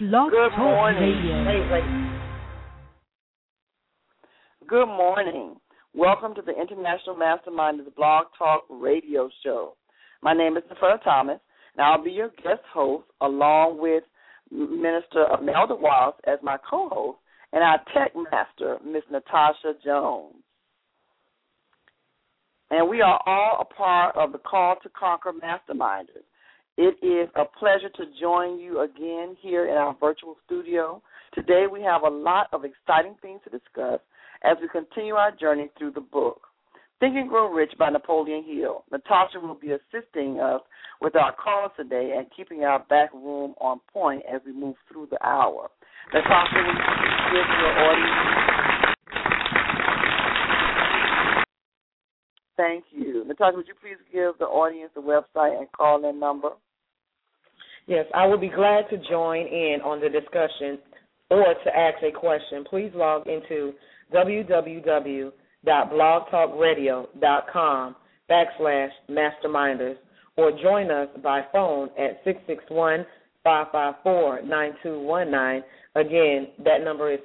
Blog Good Talk morning. Radio. Good morning. Welcome to the International Mastermind of the Blog Talk Radio Show. My name is Neferta Thomas, and I'll be your guest host along with Minister Imelda Wallace as my co-host and our tech master, Ms. Natasha Jones. And we are all a part of the Call to Conquer Masterminders. It is a pleasure to join you again here in our virtual studio. Today we have a lot of exciting things to discuss as we continue our journey through the book, Think and Grow Rich by Napoleon Hill. Natasha will be assisting us with our calls today and keeping our back room on point as we move through the hour. Natasha, will you give your audience? Thank you. Natasha, would you please give the audience the website and call-in number? Yes, I would be glad to join in on the discussion or to ask a question. Please log into www.blogtalkradio.com/masterminders or join us by phone at 661-554-9219. Again, that number is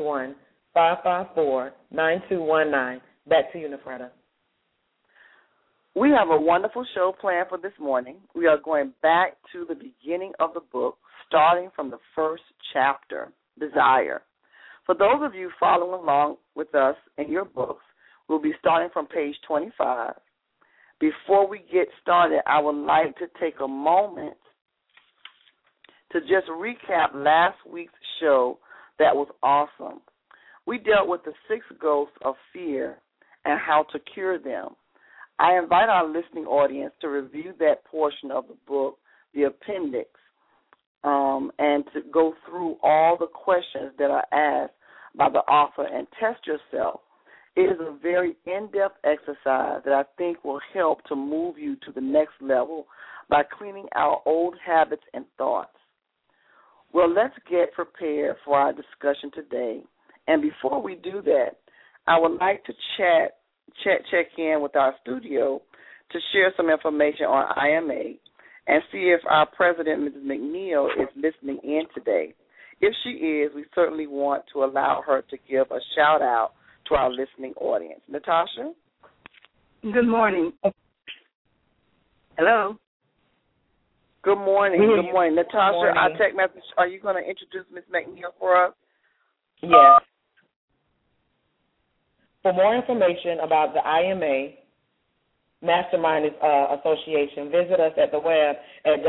661-554-9219. Back to you, Neferta. We have a wonderful show planned for this morning. We are going back to the beginning of the book, starting from the first chapter, Desire. For those of you following along with us in your books, we'll be starting from page 25. Before we get started, I would like to take a moment to just recap last week's show that was awesome. We dealt with the 6 ghosts of fear and how to cure them. I invite our listening audience to review that portion of the book, the appendix, and to go through all the questions that are asked by the author and test yourself. It is a very in-depth exercise that I think will help to move you to the next level by cleaning out old habits and thoughts. Well, let's get prepared for our discussion today. And before we do that, I would like to check in with our studio to share some information on IMA and see if our president, Mrs. McNeil, is listening in today. If she is, we certainly want to allow her to give a shout-out to our listening audience. Natasha? Good morning. Hello? Good morning. Good morning. Natasha, morning. our tech message, are you going to introduce Ms. McNeil for us? Yes. For more information about the IMA Masterminders Association, visit us at the web at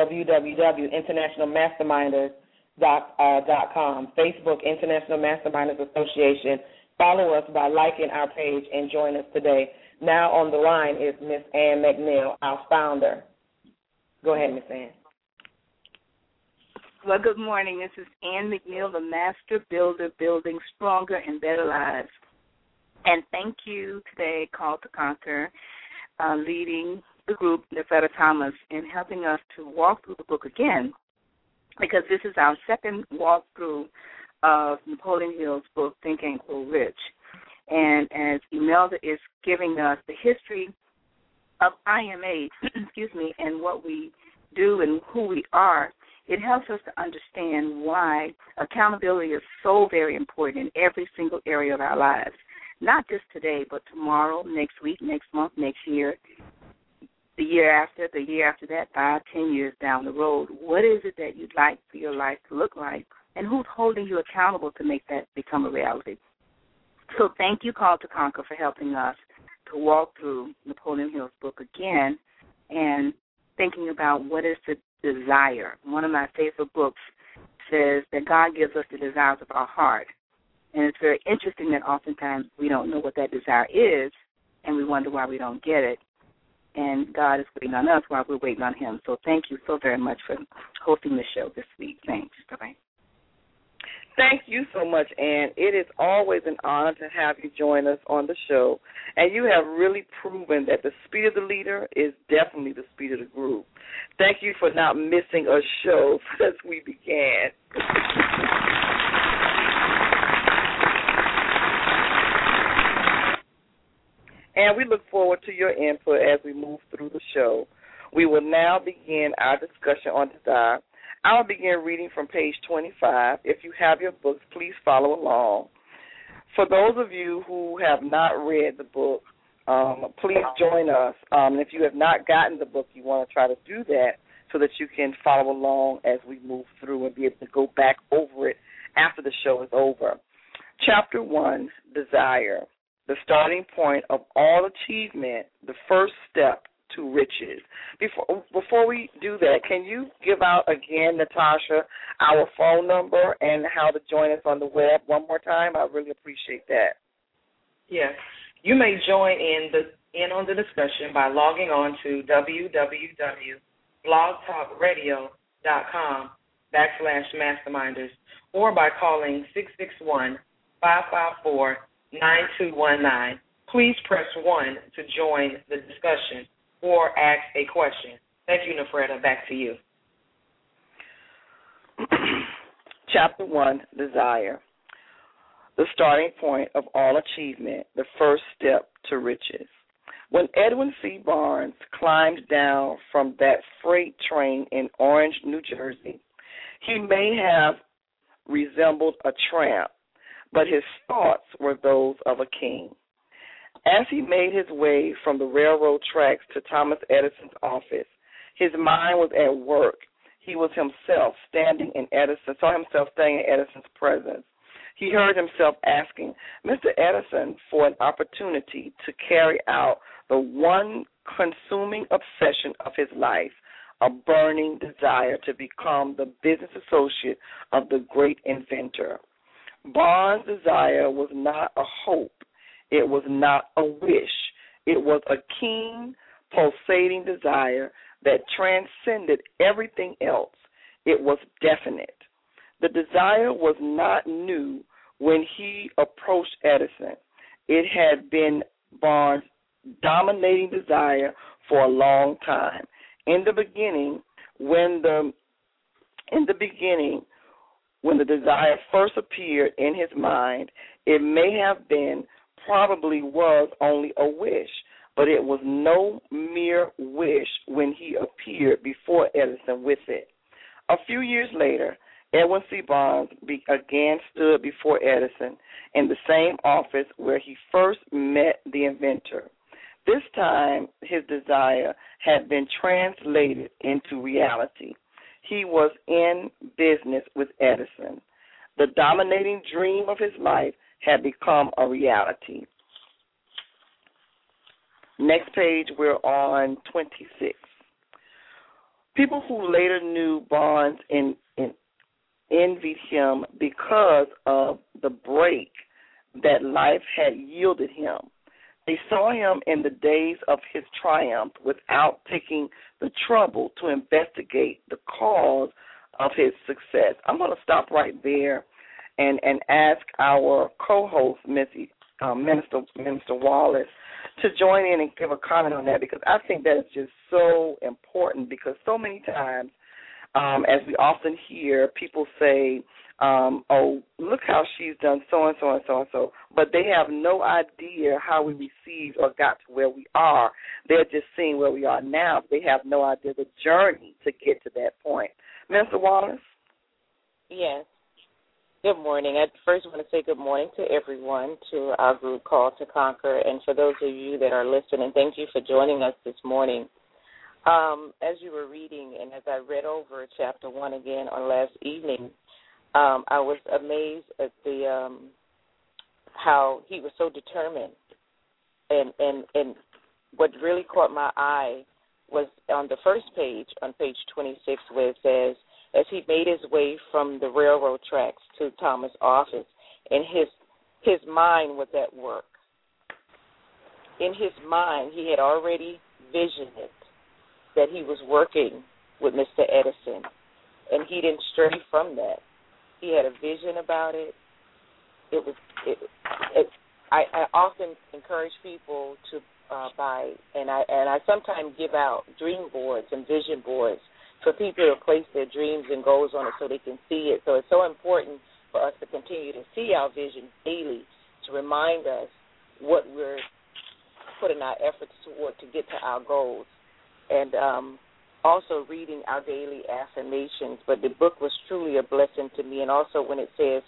www.internationalmasterminders.com, Facebook International Masterminders Association. Follow us by liking our page and join us today. Now on the line is Miss Ann McNeil, our founder. Go ahead, Miss Ann. Well, good morning. This is Ann McNeil, the Master Builder, building stronger and better lives. And thank you today, Call to Conquer, leading the group, Neferta Thomas, in helping us to walk through the book again, because this is our second walkthrough of Napoleon Hill's book, Think and Grow Rich. And as Imelda is giving us the history of IMA, and what we do and who we are, it helps us to understand why accountability is so very important in every single area of our lives. Not just today, but tomorrow, next week, next month, next year, the year after that, 5, 10 years down the road. What is it that you'd like for your life to look like, and who's holding you accountable to make that become a reality? So thank you, Call to Conquer, for helping us to walk through Napoleon Hill's book again and thinking about what is the desire. One of my favorite books says that God gives us the desires of our heart. And it's very interesting that oftentimes we don't know what that desire is, and we wonder why we don't get it. And God is waiting on us while we're waiting on him. So thank you so very much for hosting the show this week. Thanks. Bye-bye. Thank you so much, Ann. It is always an honor to have you join us on the show. And you have really proven that the speed of the leader is definitely the speed of the group. Thank you for not missing a show since we began. And we look forward to your input as we move through the show. We will now begin our discussion on desire. I'll begin reading from page 25. If you have your books, please follow along. For those of you who have not read the book, please join us. And if you have not gotten the book, you want to try to do that so that you can follow along as we move through and be able to go back over it after the show is over. Chapter 1, Desire, the starting point of all achievement, the first step to riches. Before we do that, can you give out again, Natasha, our phone number and how to join us on the web one more time? I really appreciate that. Yes. You may join in on the discussion by logging on to www.blogtalkradio.com/masterminders or by calling 661-554-9219. Please press 1 to join the discussion or ask a question. Thank you, Nefreda. Back to you. Chapter 1, Desire, the starting point of all achievement, the first step to riches. When Edwin C. Barnes climbed down from that freight train in Orange, New Jersey, he may have resembled a tramp, but his thoughts were those of a king. As he made his way from the railroad tracks to Thomas Edison's office, his mind was at work. He was himself saw himself standing in Edison's presence. He heard himself asking Mr. Edison for an opportunity to carry out the one consuming obsession of his life, a burning desire to become the business associate of the great inventor. Barnes' desire was not a hope. It was not a wish. It was a keen, pulsating desire that transcended everything else. It was definite. The desire was not new when he approached Edison. It had been Barnes' dominating desire for a long time. In the beginning, when the desire first appeared in his mind, it may have been, probably was only a wish, but it was no mere wish when he appeared before Edison with it. A few years later, Edwin C. Barnes again stood before Edison in the same office where he first met the inventor. This time, his desire had been translated into reality. He was in business with Edison. The dominating dream of his life had become a reality. Next page, we're on 26. People who later knew Barnes envied him because of the break that life had yielded him. They saw him in the days of his triumph without taking the trouble to investigate the cause of his success. I'm going to stop right there and ask our co-host, Minister Wallace, to join in and give a comment on that, because I think that is just so important, because so many times, as we often hear, people say, oh, look how she's done so-and-so and so-and-so, but they have no idea how we received or got to where we are. They're just seeing where we are now. They have no idea the journey to get to that point. Mr. Wallace? Yes. Good morning. I first want to say good morning to everyone, to our group Call to Conquer, and for those of you that are listening, thank you for joining us this morning. As you were reading, and as I read over Chapter 1 again on last evening, I was amazed at the how he was so determined. And what really caught my eye was on the first page, on page 26, where it says, as he made his way from the railroad tracks to Thomas' office, and his mind was at work. In his mind, he had already visioned it, that he was working with Mr. Edison, and he didn't stray from that. He had a vision about it. I often encourage people to buy, and I sometimes give out dream boards and vision boards for people to place their dreams and goals on it so they can see it. So it's so important for us to continue to see our vision daily, to remind us what we're putting our efforts toward to get to our goals. And also reading our daily affirmations. But the book was truly a blessing to me. And also when it says,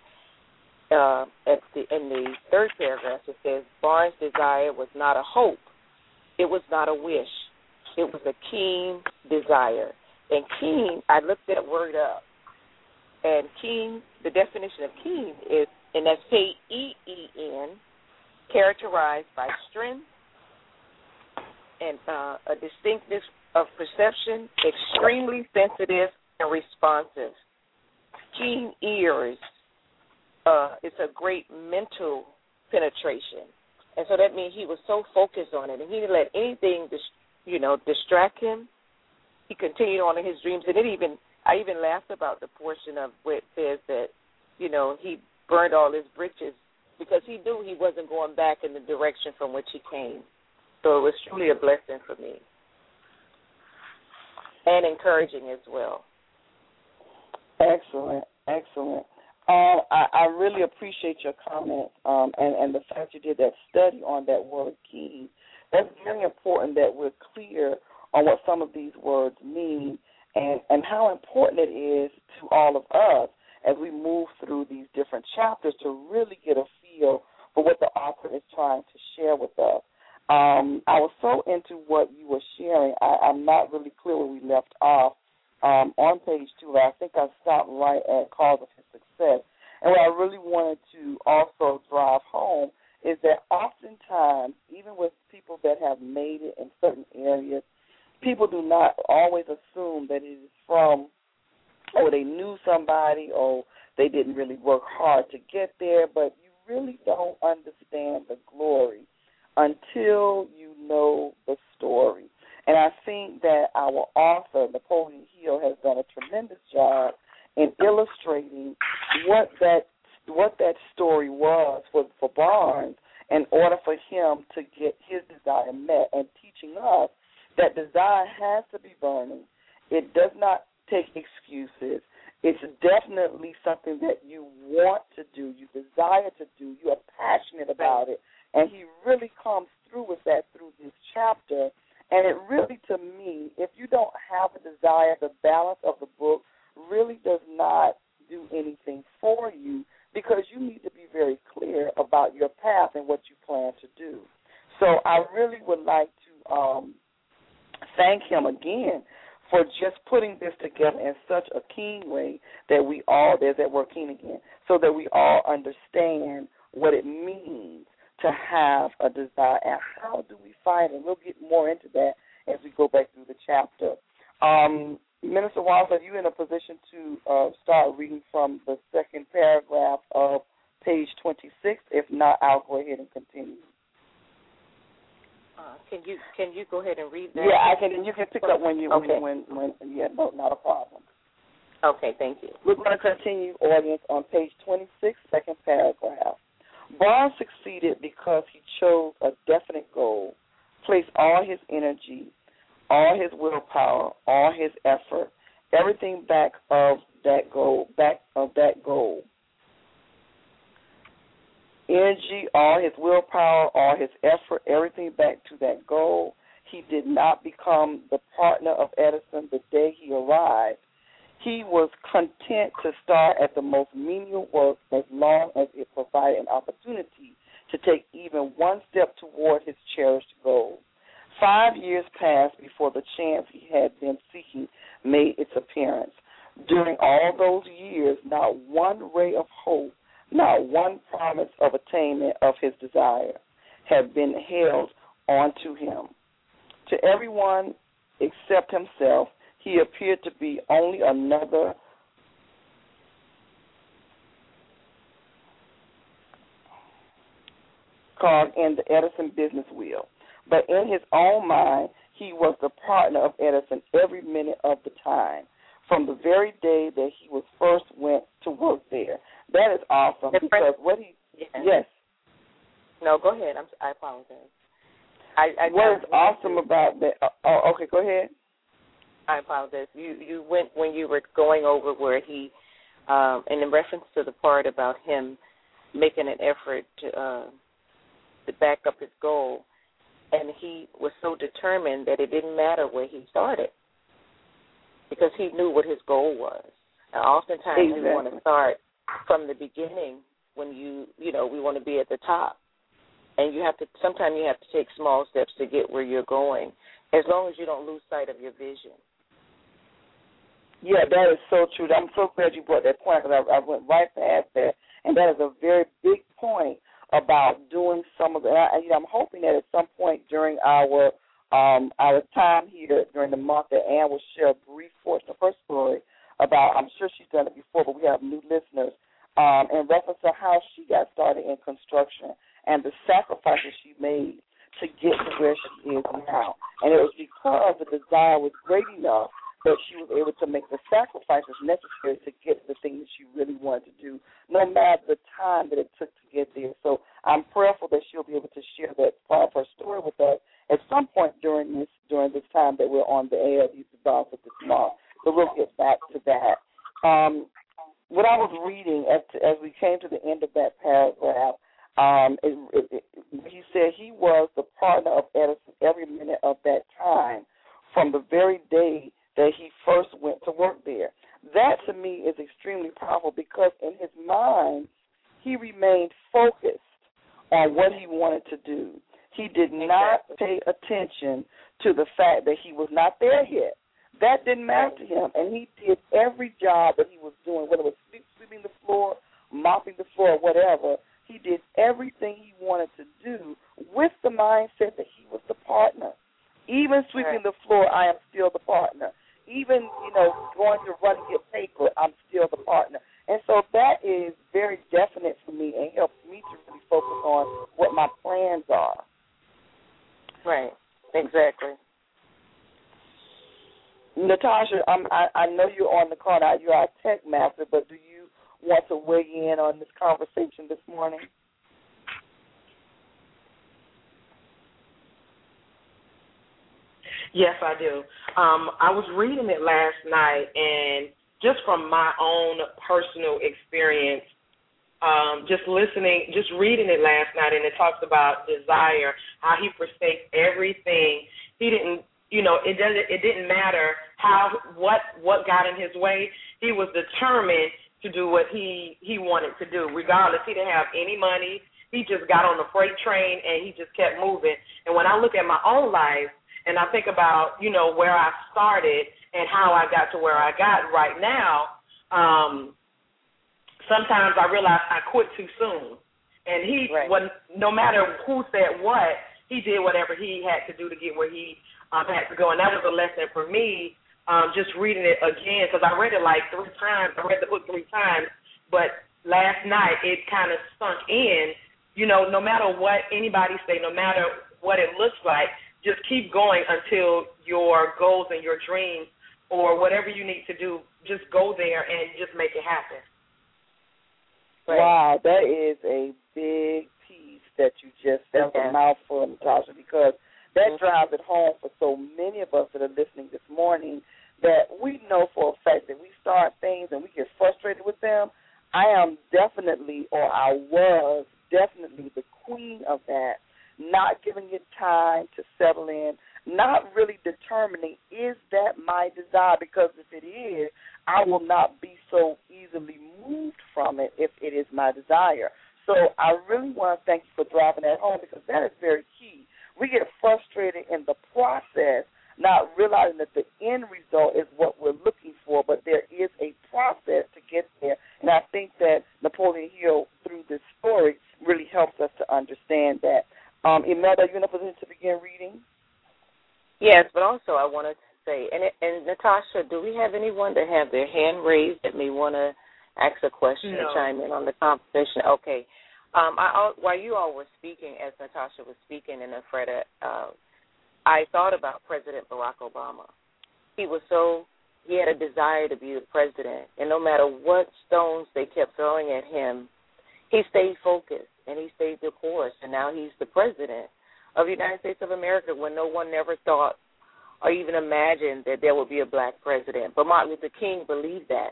in the third paragraph, it says, Barnes' desire was not a hope. It was not a wish. It was a keen desire. And keen, I looked that word up. And keen, the definition of keen is, and that's K-E-E-N, characterized by strength and a distinctness of perception, extremely sensitive and responsive. Keen ears, it's a great mental penetration. And so that means he was so focused on it, and he didn't let anything, distract him. He continued on in his dreams, and I even laughed about the portion of where it says that, he burned all his britches because he knew he wasn't going back in the direction from which he came. So it was truly a blessing for me, and encouraging as well. Excellent, excellent. I really appreciate your comment and the fact you did that study on that word keen. That's very important that we're clear on what some of these words mean and how important it is to all of us as we move through these different chapters to really get a feel for what the author is trying to share with us. I was so into what you were sharing, I'm not really clear where we left off. On page 2, I think I stopped right at cause of his success. And what I really wanted to also drive home is that oftentimes, even with people that have made it in certain areas, people do not always assume that it is from, they knew somebody, or they didn't really work hard to get there, but you really don't understand the glory until you know the story. And I think that our author, Napoleon Hill, has done a tremendous job in illustrating what that story was for Barnes in order for him to get his desire met, and teaching us that desire has to be burning. It does not take excuses. It's definitely something that you want to do, you desire to do, you are passionate about it, and he really comes through with that through this chapter. And it really, to me, if you don't have a desire, the balance of the book really does not do anything for you, because you need to be very clear about your path and what you plan to do. So I really would like to thank him again for just putting this together in such a keen way that we all, there's that word keen again, so that we all understand what it means to have a desire, and how do we find it? We'll get more into that as we go back through the chapter. Minister Wallace, are you in a position to start reading from the second paragraph of page 26? If not, I'll go ahead and continue. Can you go ahead and read that? Yeah, I can. And you can pick up when you okay. when no, not a problem. Okay, thank you. We're going to continue, audience, on page 26, second paragraph. Barnes succeeded because he chose a definite goal, placed all his energy, all his willpower, all his effort, everything back of that goal. Energy, all his willpower, all his effort, everything back to that goal. He did not become the partner of Edison the day he arrived. He was content to start at the most menial work as long as it provided an opportunity to take even one step toward his cherished goal. 5 years passed before the chance he had been seeking made its appearance. During all those years, not one ray of hope, not one promise of attainment of his desire had been held onto him. To everyone except himself, he appeared to be only another cog in the Edison business wheel. But in his own mind, he was the partner of Edison every minute of the time, from the very day that he was first went to work there. That is awesome, because what he yes. No, go ahead. I apologize. What is awesome about that? Okay, go ahead. I apologize. You went when you were going over where he, and in reference to the part about him making an effort to back up his goal, and he was so determined that it didn't matter where he started. because he knew what his goal was. And oftentimes we want to start from the beginning when we want to be at the top. And sometimes you have to take small steps to get where you're going, as long as you don't lose sight of your vision. Yeah, that is so true. I'm so glad you brought that point, because I went right past that. And that is a very big point about doing some of the, I'm hoping that at some point during our time here during the month that Ann will share a brief portion of her story about, I'm sure she's done it before, but we have new listeners, in reference to how she got started in construction and the sacrifices she made to get to where she is now. And it was because the desire was great enough that she was able to make the sacrifices necessary to get the things that she really wanted to do, no matter the time that it took to get there. So I'm prayerful that she'll be able to share that part of her story with us at some point during this time that we're on the air, the balance of this month. So we'll get back to that. What I was reading as we came to the end of that paragraph, he said he was the partner of Edison every minute of that time from the very day that he first went to work there. That, to me, is extremely powerful because in his mind, he remained focused on what he wanted to do. He did not pay attention to the fact that he was not there yet. That didn't matter to him, and he did every job that he was doing, whether it was sweeping the floor, mopping the floor, whatever. He did everything he wanted to do with the mindset that he was the partner. Even sweeping the floor, I am still the partner. Even, going to run and get paper, I'm still the partner. And so that is very definite for me and helps me to really focus on what my plans are. Right, exactly. Natasha, I know you're on the call now. You're our tech master, but do you want to weigh in on this conversation this morning? Yes, I do. I was reading it last night, and just from my own personal experience, just reading it last night, and it talks about desire, how he forsakes everything. He didn't, it didn't matter what got in his way. He was determined to do what he wanted to do, regardless. He didn't have any money. He just got on the freight train, and he just kept moving. And when I look at my own life, and I think about, where I started and how I got to where I got right now, sometimes I realize I quit too soon. And no matter who said what, he did whatever he had to do to get where he had to go. And that was a lesson for me, just reading it again, because I read it like 3 times. I read the book 3 times. But last night it kind of sunk in, no matter what anybody say, no matter what it looks like, just keep going until your goals and your dreams or whatever you need to do, just go there and just make it happen. Right. Wow, that is a big piece that you just said, a mouthful, Natasha, because that drives it home for so many of us that are listening this morning that we know for a fact that we start things and we get frustrated with them. I am definitely, or I was definitely the queen of that. Not giving it time to settle in, not really determining, is that my desire? Because if it is, I will not be so easily moved from it if it is my desire. So I really want to thank you for driving that home, because that is very key. We get frustrated in the process, not realizing that the end result is what we're looking for, but there is a process to get there. And I think that Napoleon Hill, through this story, really helps us to understand that. Imelda, are you in a position to begin reading? Yes, but also I wanted to say, and Natasha, do we have anyone that have their hand raised that may want to ask a question or chime in on the conversation? Okay. While you all were speaking, as Natasha was speaking and Freda, I thought about President Barack Obama. He had a desire to be the president, and no matter what stones they kept throwing at him, he stayed focused. And he stayed the course, and now he's the president of the United States of America when no one never thought or even imagined that there would be a black president. But Martin Luther King believed that,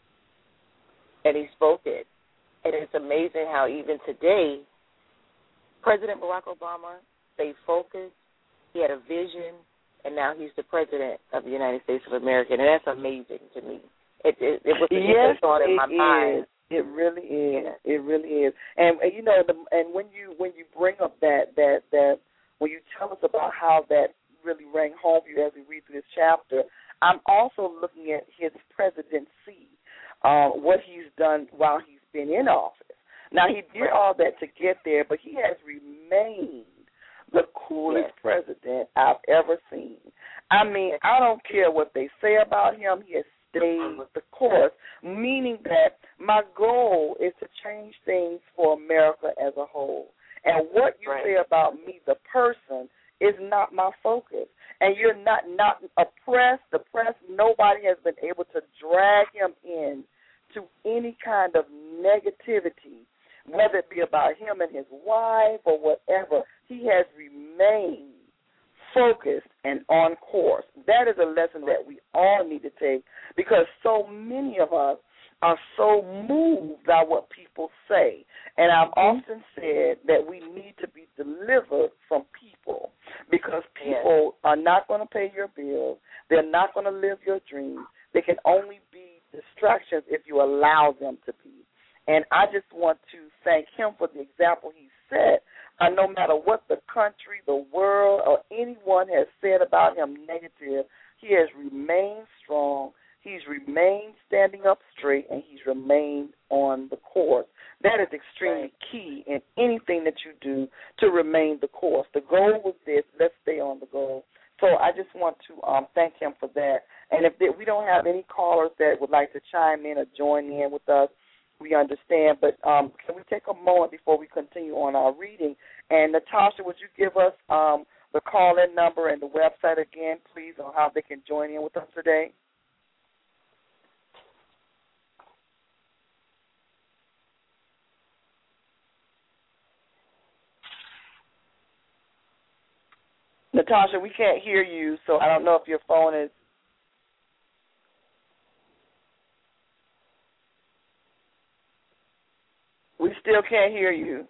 and he spoke it. And it's amazing how even today, President Barack Obama stayed focused. He had a vision, and now he's the president of the United States of America, and that's amazing to me. It was yes, a thought in my mind. Is. It really is. It really is. And you know, and when you bring up that when you tell us about how that really rang home for you as we read through this chapter, I'm also looking at his presidency, what he's done while he's been in office. Now, he did all that to get there, but he has remained the coolest president I've ever seen. I mean, I don't care what they say about him. He has stayed with the course, meaning that my goal is to change things for America as a whole. And what you say about me, the person, is not my focus. And you're not oppressed, depressed. Nobody has been able to drag him in to any kind of negativity, whether it be about him and his wife or whatever. He has remained focused and on course. That is a lesson that we all need to take, because so many of us are so moved by what people say. And I've often said that we need to be delivered from people, because people are not going to pay your bills. They're not going to live your dreams. They can only be distractions if you allow them to be. And I just want to thank him for the example he set. No matter what the country, the world, or anyone has said about him negative, he has remained strong. He's remained standing up straight, and he's remained on the course. That is extremely key in anything that you do, to remain the course. The goal was this. Let's stay on the goal. So I just want to thank him for that. And if we don't have any callers that would like to chime in or join in with us, we understand. But can we take a moment before we continue on our reading? And, Natasha, would you give us the call-in number and the website again, please, on how they can join in with us today? Natasha, we can't hear you, so I don't know if your phone is. We still can't hear you.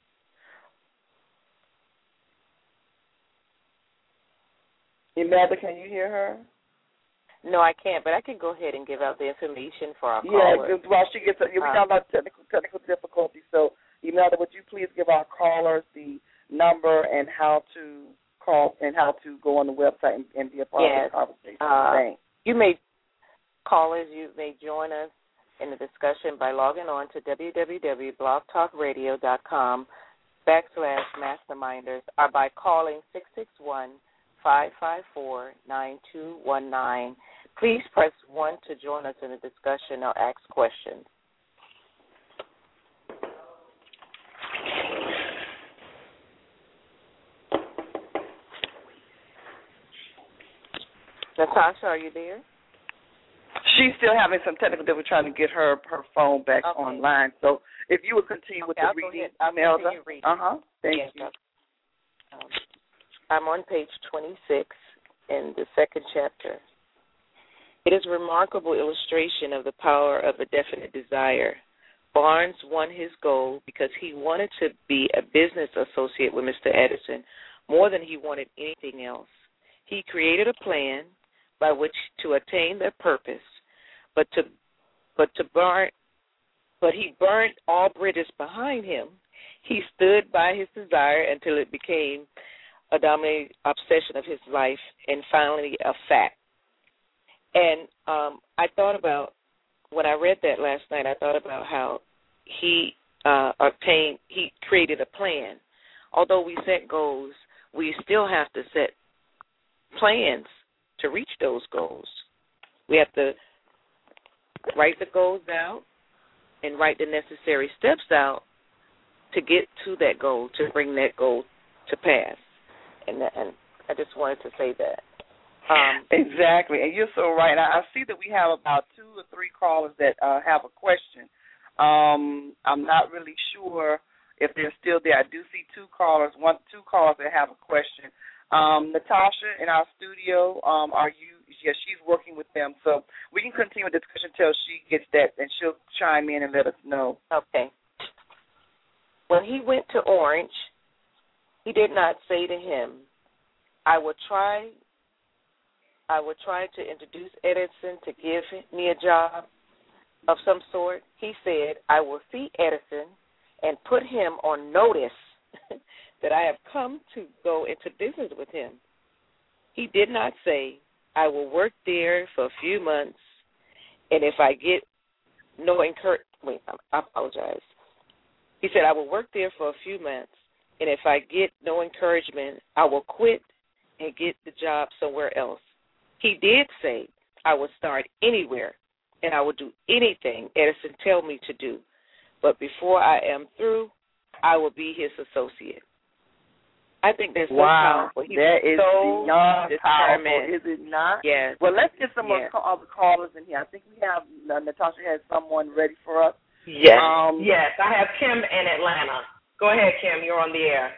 Imelda, can you hear her? No, I can't, but I can go ahead and give out the information for our callers. Yeah, while she gets, we talking about technical difficulties. So, Imelda, would you please give our callers the number and how to call and how to go on the website and be a part of the conversation? Thanks. You may join us in the discussion by logging on to www.blogtalkradio.com/masterminders, or by calling 661-554-9219. Please press 1 to join us in the discussion or ask questions. Natasha, are you there? She's still having some technical difficulty trying to get her phone back online. So if you would continue with the reading, Imelda. Thank you. I'm on page 26 in the second chapter. It is a remarkable illustration of the power of a definite desire. Barnes won his goal because he wanted to be a business associate with Mr. Edison more than he wanted anything else. He created a plan by which to attain their purpose, but he burned all bridges behind him. He stood by his desire until it became a dominating obsession of his life and finally a fact. And I thought about, when I read that last night, I thought about how he created a plan. Although we set goals, we still have to set plans to reach those goals. We have to write the goals out and write the necessary steps out to get to that goal, to bring that goal to pass. And I just wanted to say that. Exactly, and you're so right. I see that we have about 2 or 3 callers that have a question. I'm not really sure if they're still there. I do see 2 callers that have a question. Natasha in our studio, are you? Yes, she's working with them, so we can continue the discussion until she gets that, and she'll chime in and let us know. Okay. When he went to Orange, he did not say to him, I will try I would try to introduce Edison to give me a job of some sort, he said, I will see Edison and put him on notice that I have come to go into business with him. He did not say, I will work there for a few months, and if I get no I apologize. He said, I will work there for a few months, and if I get no encouragement, I will quit and get the job somewhere else. He did say, I will start anywhere, and I will do anything Edison tell me to do. But before I am through, I will be his associate. I think that's so powerful. That is so beyond determined. powerful, is it not? Yes. Well, let's get some other callers in here. I think we have, Natasha has someone ready for us. Yes. Yes, I have Kim in Atlanta. Go ahead, Kim. You're on the air.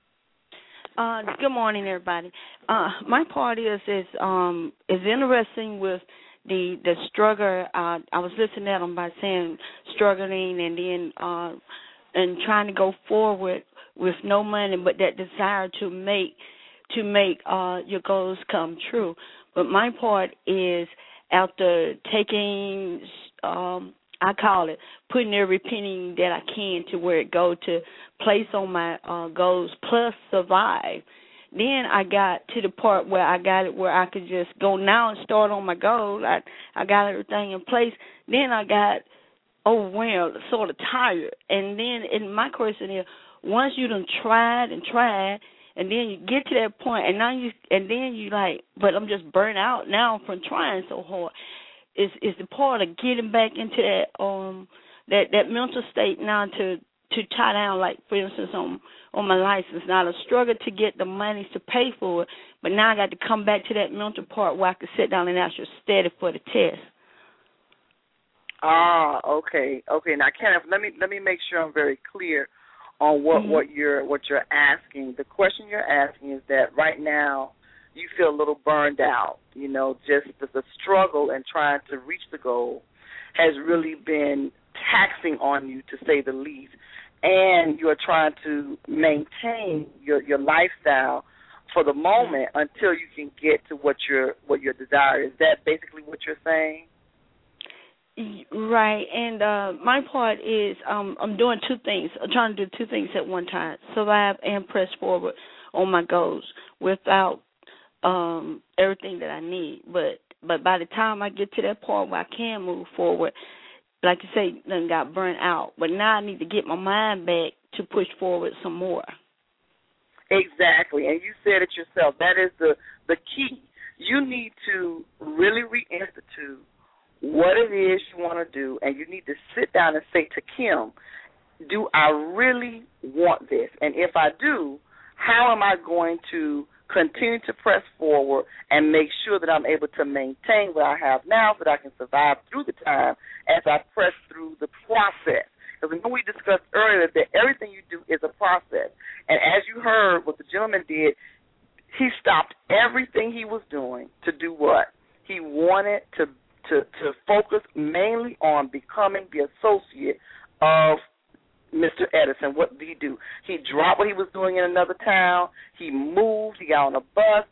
Good morning, everybody. My part is interesting with the struggle. I was listening at them by saying struggling and then and trying to go forward with no money, but that desire to make your goals come true. But my part is after taking, I call it putting every penny that I can to where it go to place on my goals plus survive. Then I got to the part where I got it where I could just go now and start on my goals. I got everything in place. Then I got overwhelmed, sort of tired. And then my question is, once you done tried, and then you get to that point, and then you like, but I'm just burnt out now from trying so hard. Is the part of getting back into that mental state now to tie down, like for instance on my license. Now I struggle to get the money to pay for it, but now I got to come back to that mental part where I can sit down and actually study for the test. Okay. Now, Kenneth, let me make sure I'm very clear on what you're asking. The question you're asking is that right now you feel a little burned out. Just the struggle and trying to reach the goal has really been taxing on you, to say the least, and you're trying to maintain your lifestyle for the moment until you can get to what your desire is. Is that basically what you're saying? Right, and my part is I'm doing two things. I'm trying to do two things at one time: survive and press forward on my goals without everything that I need. But by the time I get to that point where I can move forward, like you say, then got burnt out. But now I need to get my mind back to push forward some more. Exactly, and you said it yourself. That is the key. You need to really reinstitute what it is you want to do, and you need to sit down and say to Kim, do I really want this? And if I do, how am I going to continue to press forward and make sure that I'm able to maintain what I have now so that I can survive through the time as I press through the process? Because we discussed earlier that everything you do is a process. And as you heard what the gentleman did, he stopped everything he was doing to do what? He wanted to focus mainly on becoming the associate of Mr. Edison. What did he do? He dropped what he was doing in another town. He moved. He got on a bus,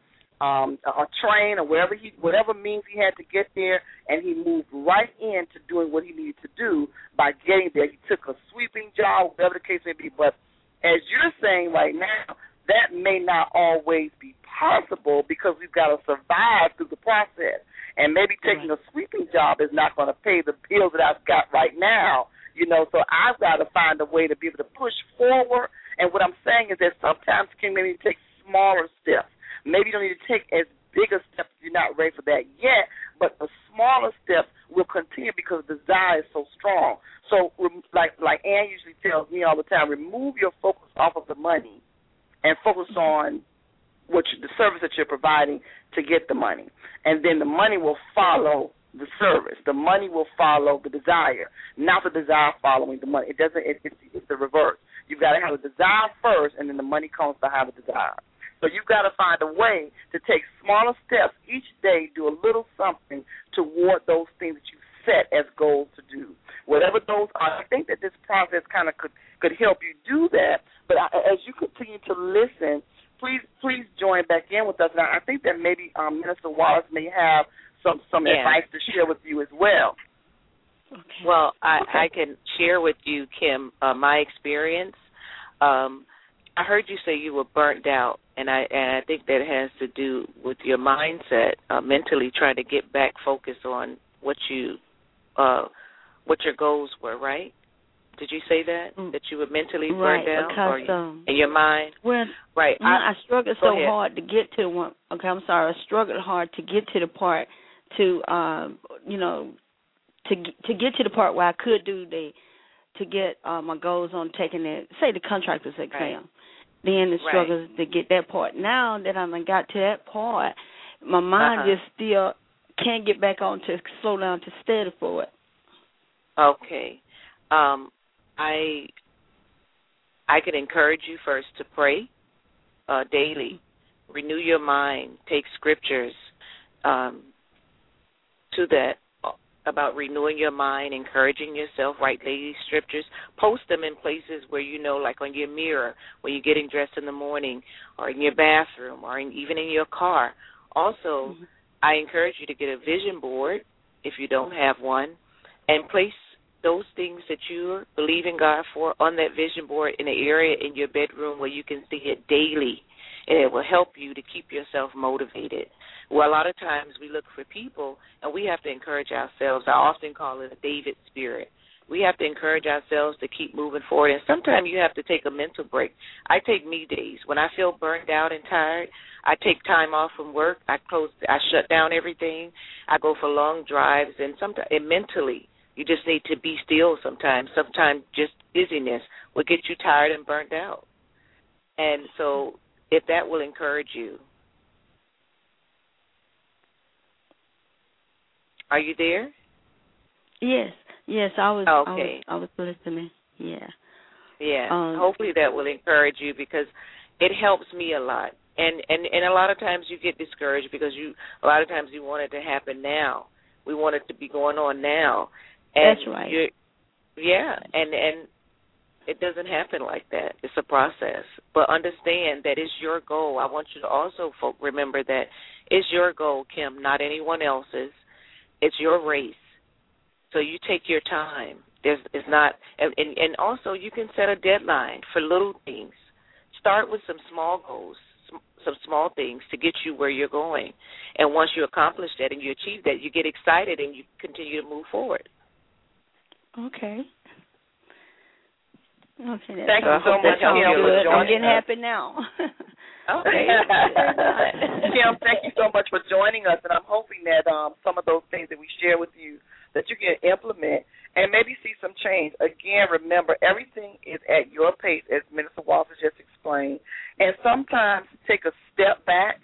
a train, or whatever means he had to get there, and he moved right into doing what he needed to do by getting there. He took a sweeping job, whatever the case may be. But as you're saying right now, that may not always be possible because we've got to survive through the process. And maybe taking a sweeping job is not going to pay the bills that I've got right now, so I've got to find a way to be able to push forward. And what I'm saying is that sometimes you can maybe take smaller steps. Maybe you don't need to take as big a step if you're not ready for that yet, but the smaller steps will continue because the desire is so strong. So like Ann usually tells me all the time, remove your focus off of the money and focus on the service that you're providing to get the money. And then the money will follow the service. The money will follow the desire, not the desire following the money. It's the reverse. You've got to have a desire first, and then the money comes behind the desire. So you've got to find a way to take smaller steps each day, do a little something toward those things that you set as goals to do. Whatever those are, I think that this process kind of could help you do that. But as you continue to listen please join back in with us. Now, I think that maybe Minister Wallace may have some advice to share with you as well. Okay. Well, I can share with you, Kim, my experience. I heard you say you were burnt out, and I think that has to do with your mindset, mentally trying to get back focused on what your goals were, right? Did you say that you were mentally burnt out, because, in your mind? Right. I struggled so hard to get to one. Okay, I'm sorry. I struggled hard to get to the part to get to the part where I could to get my goals on taking the contractor's exam. Right. Then the struggles to get that part. Now that I got to that part, my mind just still can't get back on to slow down to steady for it. Okay. I could encourage you first to pray daily. Renew your mind. Take scriptures to that about renewing your mind, encouraging yourself. Write daily scriptures. Post them in places where you know, like on your mirror, when you're getting dressed in the morning, or in your bathroom, or even in your car. Also, I encourage you to get a vision board if you don't have one, and place those things that you're believing God for on that vision board in an area in your bedroom where you can see it daily, and it will help you to keep yourself motivated. Well, a lot of times we look for people, and we have to encourage ourselves. I often call it a David spirit. We have to encourage ourselves to keep moving forward, and sometimes you have to take a mental break. I take me days. When I feel burned out and tired, I take time off from work. I shut down everything. I go for long drives, and sometimes mentally, you just need to be still sometimes. Sometimes just busyness will get you tired and burnt out. And so if that will encourage you. Are you there? Yes, I was. Okay. I was listening. Yeah. Yeah. Hopefully that will encourage you, because it helps me a lot. And a lot of times you get discouraged because a lot of times you want it to happen now. We want it to be going on now. And that's right. And it doesn't happen like that. It's a process. But understand that it's your goal. I want you to also remember that it's your goal, Kim, not anyone else's. It's your race. So you take your time. It's not, and also you can set a deadline for little things. Start with some small goals, some small things to get you where you're going. And once you accomplish that and you achieve that, you get excited and you continue to move forward. Okay. Thank you so much, Kim, for joining us. I'm getting happy now. Okay. Kim, thank you so much for joining us, and I'm hoping that some of those things that we share with you that you can implement and maybe see some change. Again, remember, everything is at your pace, as Minister Walters just explained, and sometimes take a step back,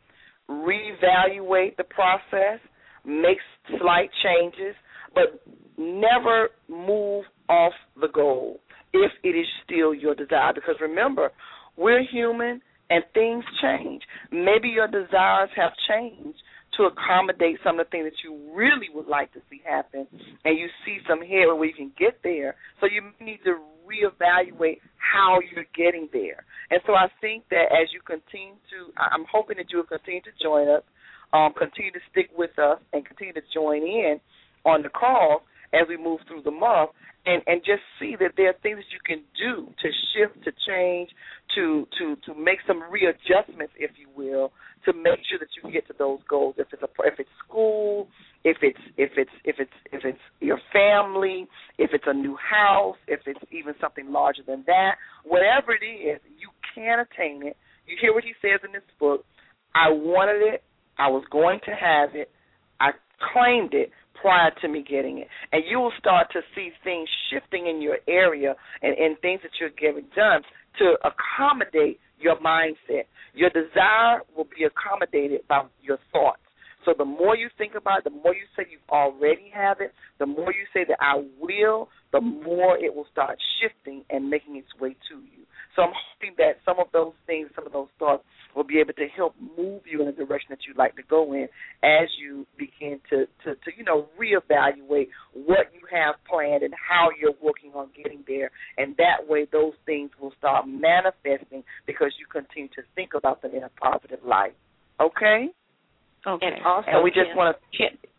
reevaluate the process, make slight changes, but never move off the goal if it is still your desire. Because remember, we're human and things change. Maybe your desires have changed to accommodate some of the things that you really would like to see happen, and you see some headway where you can get there. So you need to reevaluate how you're getting there. And so I think that as you continue to, I'm hoping that you will continue to join us, continue to stick with us, and continue to join in on the call as we move through the month, and just see that there are things that you can do to shift, to change, to make some readjustments, if you will, to make sure that you get to those goals. If it's school, if it's your family, if it's a new house, if it's even something larger than that, whatever it is, you can attain it. You hear what he says in this book. I wanted it. I was going to have it. I claimed it prior to me getting it. And you will start to see things shifting in your area and things that you're getting done to accommodate your mindset. Your desire will be accommodated by your thoughts. So the more you think about it, the more you say you already have it, the more you say that I will, the more it will start shifting and making its way to you. So I'm hoping that some of those things, some of those thoughts will be able to help move you in the direction that you'd like to go in as you begin to reevaluate what you have planned and how you're working on getting there. And that way those things will start manifesting because you continue to think about them in a positive light. Okay? Okay. And also, And we just want to...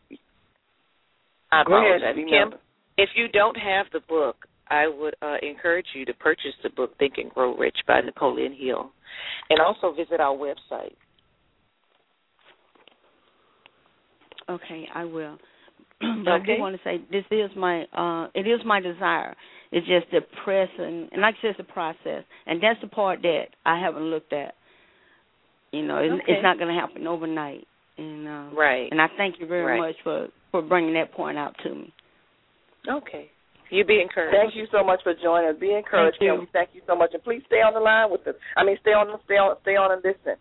I Go ahead, apologize. Kim, if you don't have the book, I would encourage you to purchase the book Think and Grow Rich by Nicole Lynn Hill, and also visit our website. Okay, I will. But I do want to say this is my it is my desire. It's just the press and like I said, it's the process, and that's the part that I haven't looked at. You know, it's not going to happen overnight. And right. And I thank you very much for bringing that point out to me. Okay. You be encouraged. Thank you so much for joining us. Be encouraged. Thank you. Thank you so much, and please stay on the line with us. Stay on and listen.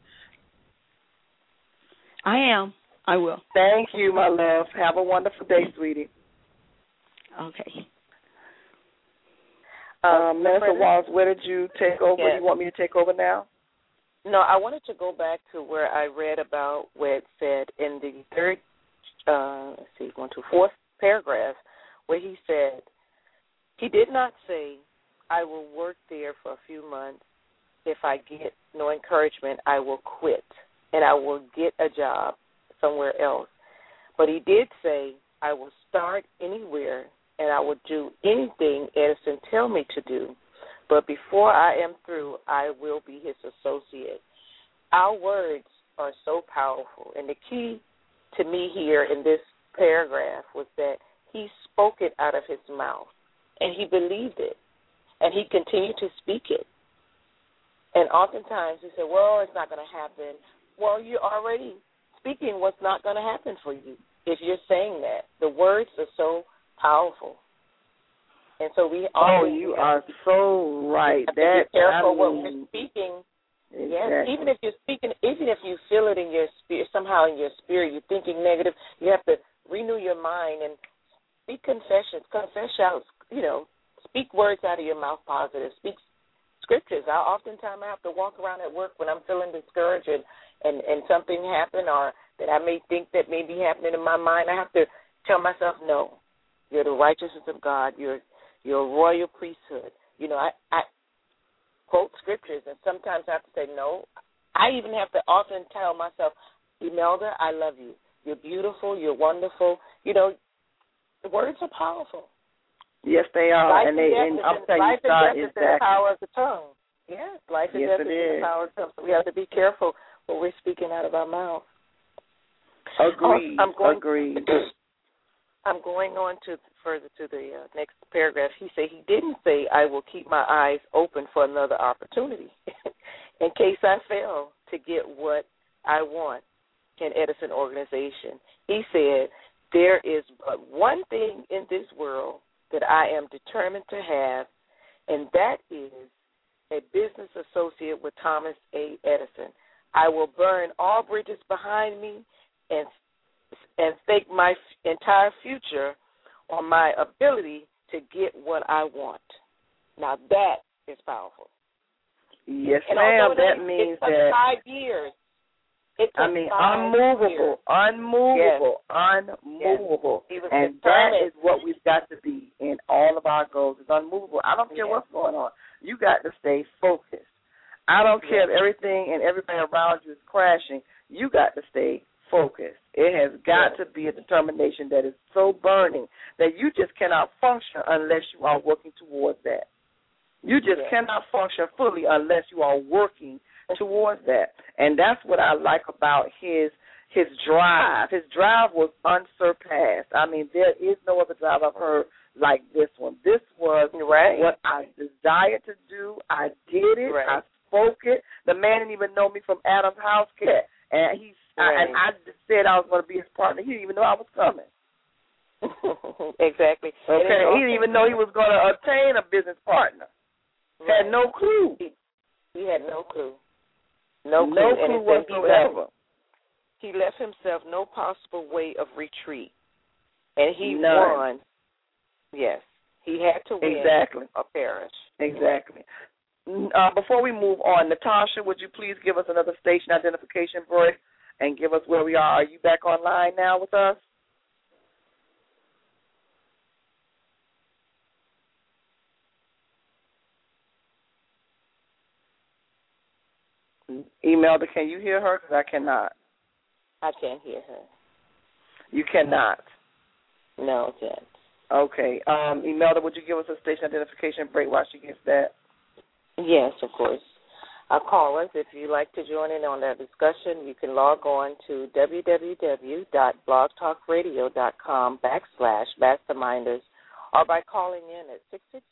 I am. I will. Thank you, my love. Have a wonderful day, sweetie. Okay. Minister Wallace, where did you take over? Yes. You want me to take over now? No, I wanted to go back to where I read about where it said in the fourth paragraph, where he said, he did not say, I will work there for a few months. If I get no encouragement, I will quit, and I will get a job somewhere else. But he did say, I will start anywhere, and I will do anything Edison tell me to do. But before I am through, I will be his associate. Our words are so powerful, and the key to me here in this paragraph was that he spoke it out of his mouth, and he believed it, and he continued to speak it. And oftentimes he said, well, it's not going to happen. Well, you're already speaking what's not going to happen for you if you're saying that. The words are so powerful. And so we you are so right. Have to be careful what we're speaking. Exactly. Yes, even if you're speaking, even if you feel it in your spirit, somehow in your spirit, you're thinking negative, you have to renew your mind and speak confessions, speak words out of your mouth positive, speak scriptures. Oftentimes I have to walk around at work when I'm feeling discouraged and something happened or that I may think that may be happening in my mind. I have to tell myself, no, you're the righteousness of God. You're a royal priesthood. I quote scriptures, and sometimes I have to say no. I even have to often tell myself, Imelda, I love you. You're beautiful. You're wonderful. The words are powerful. Yes, they are. Life and death is in the power of the tongue. Yes, life and death is in the power of the tongue. So we have to be careful what we're speaking out of our mouth. Agreed. Agreed. I'm going on further to the next paragraph. He didn't say, I will keep my eyes open for another opportunity in case I fail to get what I want in Edison organization. He said, there is but one thing in this world that I am determined to have, and that is a business associate with Thomas A. Edison. I will burn all bridges behind me and stake my entire future on my ability to get what I want. Now that is powerful. Yes, and ma'am. That means it took 5 years. Unmovable. Yes. And that is what we've got to be in all of our goals. It's unmovable. I don't care what's going on. You got to stay focused. I don't care if everything and everybody around you is crashing. You got to stay focused. It has got to be a determination that is so burning that you just cannot function unless you are working towards that. You just cannot function fully unless you are working towards that. And that's what I like about his drive. His drive was unsurpassed. There is no other drive I've heard like this one. This was what I desired to do. I did it. I spoke it. The man didn't even know me from Adam's house cat. And I just said I was going to be his partner. He didn't even know I was coming. Exactly. Okay. He didn't even know he was going to obtain a business partner. Had no clue. He had no clue. No clue whatsoever. He left himself no possible way of retreat. And he won. Yes. He had to win or perish. Exactly. Before we move on, Natasha, would you please give us another station identification break and give us where we are? Are you back online now with us? Imelda, can you hear her? Because I cannot. I can't hear her. You cannot? No, can't. Okay. Imelda, would you give us a station identification break while she gets that? Yes, of course. Callers, if you'd like to join in on that discussion, you can log on to www.blogtalkradio.com/masterminders or by calling in at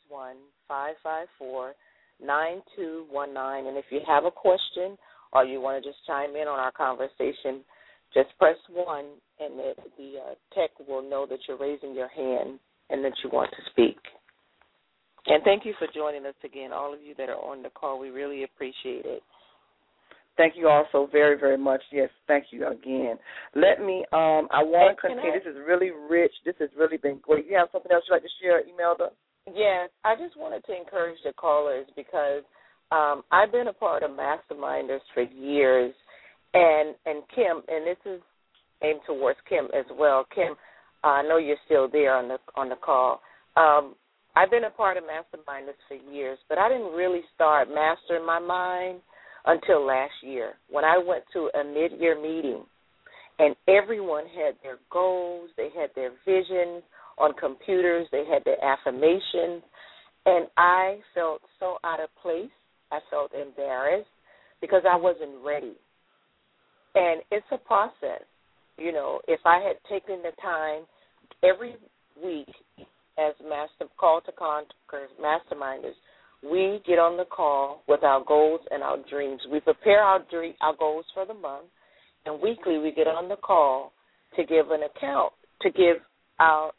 661-554-9219. And if you have a question or you want to just chime in on our conversation, just press 1 and the tech will know that you're raising your hand and that you want to speak. And thank you for joining us again, all of you that are on the call. We really appreciate it. Thank you all so very, very much. Yes, thank you again. Let me, I want to continue. This is really rich. This has really been great. You have something else you'd like to share, Imelda? Yes, I just wanted to encourage the callers because I've been a part of Masterminders for years. And Kim, and this is aimed towards Kim as well. Kim, I know you're still there on the call. I've been a part of Masterminders for years, but I didn't really start mastering my mind until last year when I went to a mid-year meeting, and everyone had their goals, they had their visions on computers, they had their affirmations, and I felt so out of place. I felt embarrassed because I wasn't ready. And it's a process. You know, if I had taken the time every week as Call to Conquer Masterminders, we get on the call with our goals and our dreams. We prepare our goals for the month, and weekly we get on the call to give an account, to give our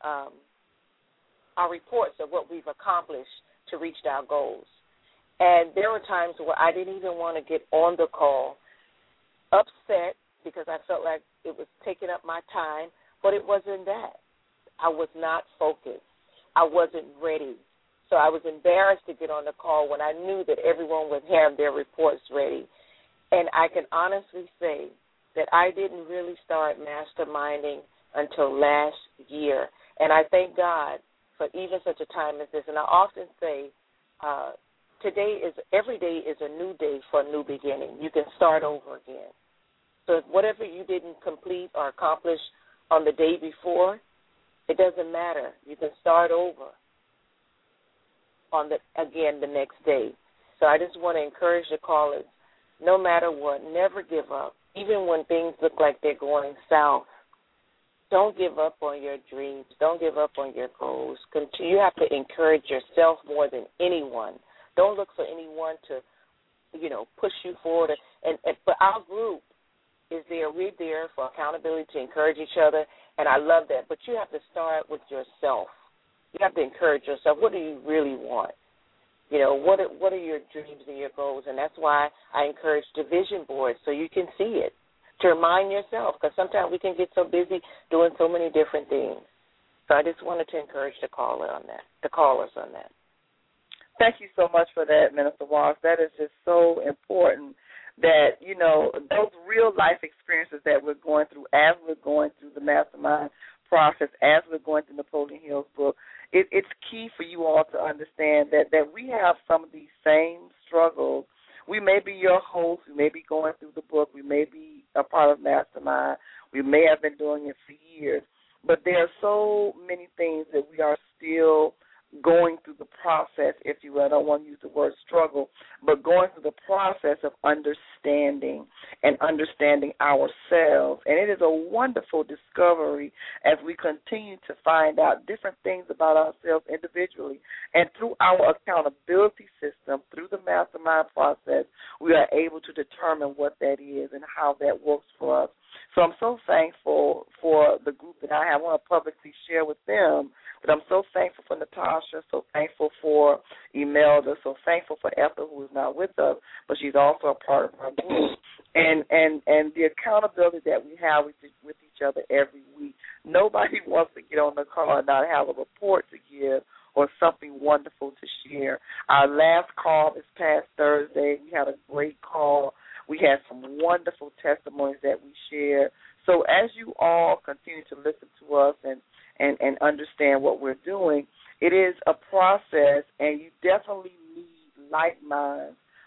reports of what we've accomplished to reach our goals. And there were times where I didn't even want to get on the call, upset because I felt like it was taking up my time, but it wasn't that. I was not focused. I wasn't ready. So I was embarrassed to get on the call when I knew that everyone would have their reports ready. And I can honestly say that I didn't really start masterminding until last year. And I thank God for even such a time as this. And I often say every day is a new day for a new beginning. You can start over again. So if whatever you didn't complete or accomplish on the day before, it doesn't matter. You can start over again the next day. So I just want to encourage the callers, no matter what, never give up. Even when things look like they're going south, don't give up on your dreams. Don't give up on your goals. You have to encourage yourself more than anyone. Don't look for anyone to, push you forward. But our group is there. We're there for accountability to encourage each other, and I love that. But you have to start with yourself. You have to encourage yourself. What do you really want? What are your dreams and your goals? And that's why I encourage the vision board so you can see it, to remind yourself, because sometimes we can get so busy doing so many different things. So I just wanted to encourage the callers on that. Thank you so much for that, Minister Walsh. That is just so important that, those real-life experiences that we're going through as we're going through the mastermind process, as we're going through Napoleon Hill's book, it's key for you all to understand that we have some of these same struggles. We may be your host. We may be going through the book. We may be a part of Mastermind. We may have been doing it for years. But there are so many things that we are still going through the process, if you will. I don't want to use the word struggle, but going through the process of understanding ourselves. And it is a wonderful discovery as we continue to find out different things about ourselves individually. And through our accountability system, through the mastermind process, we are able to determine what that is and how that works for us. So I'm so thankful for the group that I have. I want to publicly share with them, but I'm so thankful for Natasha, so thankful for Imelda, so thankful for Ethel, who is not with us, but she's also a part of our group. And the accountability that we have with each other every week. Nobody wants to get on the call and not have a report to give or something wonderful to share. Our last call this past Thursday, we had a great call. We had some wonderful testimonies that we shared. So as you all continue to listen to us and understand what we're doing, it is a process, and you definitely need like minds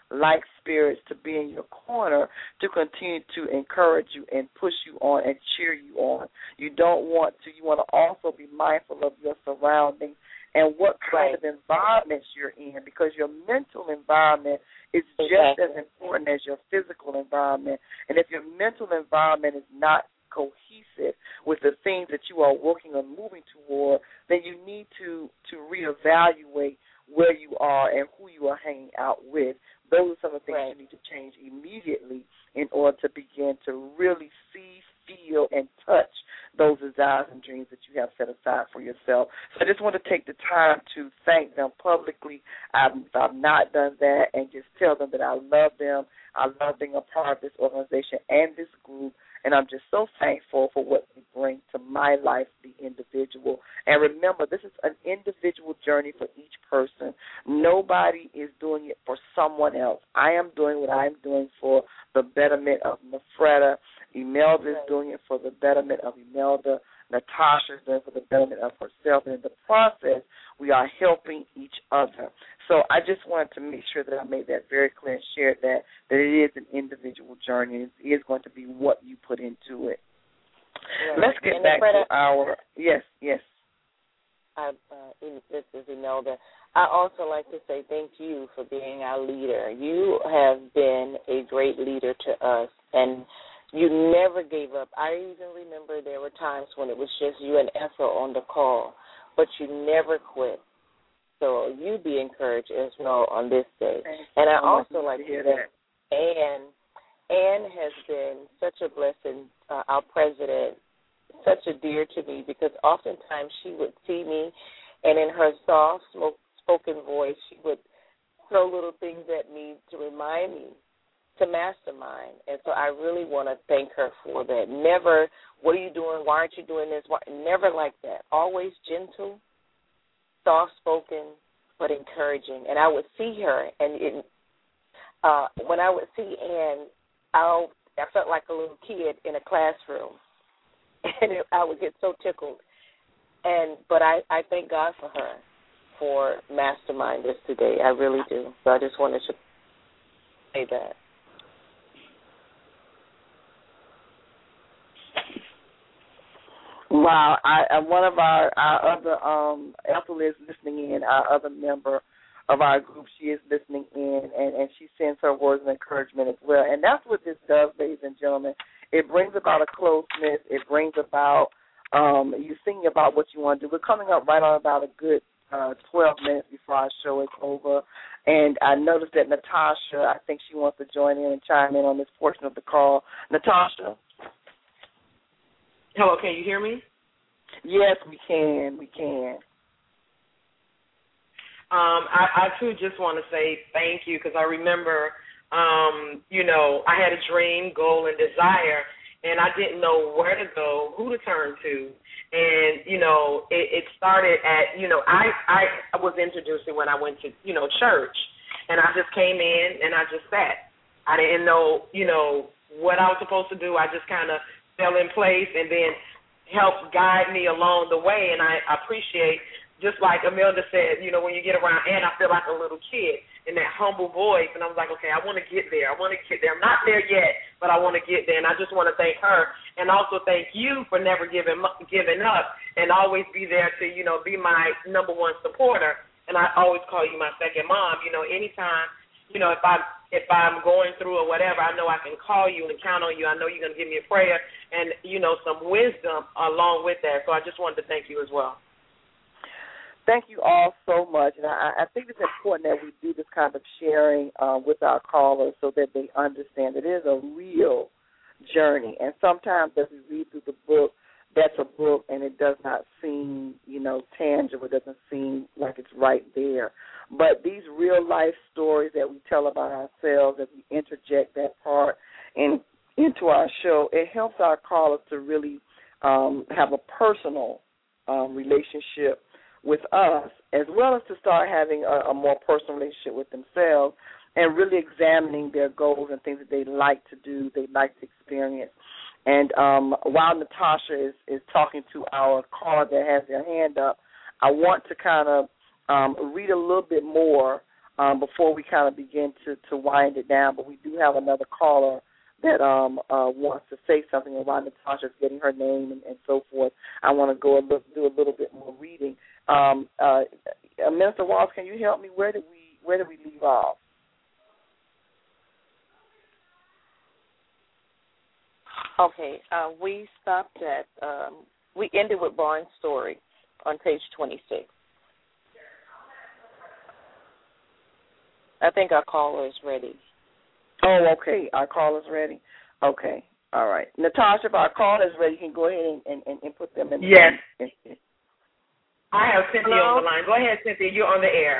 like spirits to be in your corner to continue to encourage you and push you on and cheer you on. You want to also be mindful of your surroundings and what kind of environments you're in, because your mental environment is just as important as your physical environment. And if your mental environment is not cohesive with the things that you are working on moving toward, then you need to reevaluate where you are and who you are hanging out with. Those are some of the things you need to change immediately in order to begin to really see, feel, and touch those desires and dreams that you have set aside for yourself. So I just want to take the time to thank them publicly. I've not done that, and just tell them that I love them. I love being a part of this organization and this group, and I'm just so thankful for what they bring to my life, the individual. And remember, this is an individual journey for each person. Nobody is doing it for someone else. I am doing what I am doing for the betterment of Nefretta. Imelda is doing it for the betterment of Imelda. Natasha is doing it for the betterment of herself. And in the process, we are helping each other. So I just wanted to make sure that I made that very clear and shared that it is an individual journey. It is going to be what you put into it. Right. Let's get back to our – yes. This is Imelda. I also like to say thank you for being our leader. You have been a great leader to us, and you never gave up. I even remember there were times when it was just you and Ethel on the call, but you never quit. So you be encouraged as well on this day. And I also like to hear that Ann has been such a blessing, our president, such a dear to me, because oftentimes she would see me, and in her soft, spoken voice, she would throw little things at me to remind me to mastermind. And so I really want to thank her for that. Never, what are you doing? Why aren't you doing this? Never like that. Always gentle, soft-spoken, but encouraging. And I would see her, and when I would see Ann, I felt like a little kid in a classroom, and I would get so tickled. But I thank God for her for mastermind this today. I really do. So I just wanted to say that. Wow. One of our other Ethel is listening in, our other member of our group. She is listening in, and she sends her words of encouragement as well. And that's what this does, ladies and gentlemen. It brings about a closeness. It brings about you thinking about what you want to do. We're coming up right on about a good 12 minutes before our show is over. And I noticed that Natasha, I think she wants to join in and chime in on this portion of the call. Natasha? Hello, can you hear me? Yes, we can. We can. I too just want to say thank you, because I remember, I had a dream, goal, and desire, and I didn't know where to go, who to turn to. And, it started at, I was introduced when I went to, church, and I just came in and I just sat. I didn't know, what I was supposed to do. I just kind of fell in place and then helped guide me along the way. And I appreciate, just like Imelda said, when you get around Ann, I feel like a little kid in that humble voice. And I was like, okay, I want to get there. I'm not there yet, but I want to get there. And I just want to thank her, and also thank you for never giving up and always be there to, be my number one supporter. And I always call you my second mom. Anytime, if I'm going through or whatever, I know I can call you and count on you. I know you're going to give me a prayer and, some wisdom along with that. So I just wanted to thank you as well. Thank you all so much. And I think it's important that we do this kind of sharing with our callers so that they understand it is a real journey. And sometimes as we read through the book, that's a book and it does not seem, tangible. It doesn't seem like it's right there. But these real-life stories that we tell about ourselves, as we interject that part into our show, it helps our callers to really have a personal relationship with us, as well as to start having a more personal relationship with themselves and really examining their goals and things that they like to do, they like to experience. And while Natasha is talking to our caller that has their hand up, I want to kind of read a little bit more before we kind of begin to wind it down. But we do have another caller that wants to say something while Natasha's getting her name and so forth. I want to go do a little bit more reading. Minister Walls, can you help me? Where did we leave off? Okay, we stopped at we ended with Barnes' story on page 26. I think our caller is ready. Oh, okay. Our caller is ready. Okay. All right. Natasha, if our caller is ready, you can go ahead and put them in. Yes. I have Cynthia on the line. Go ahead, Cynthia. You're on the air.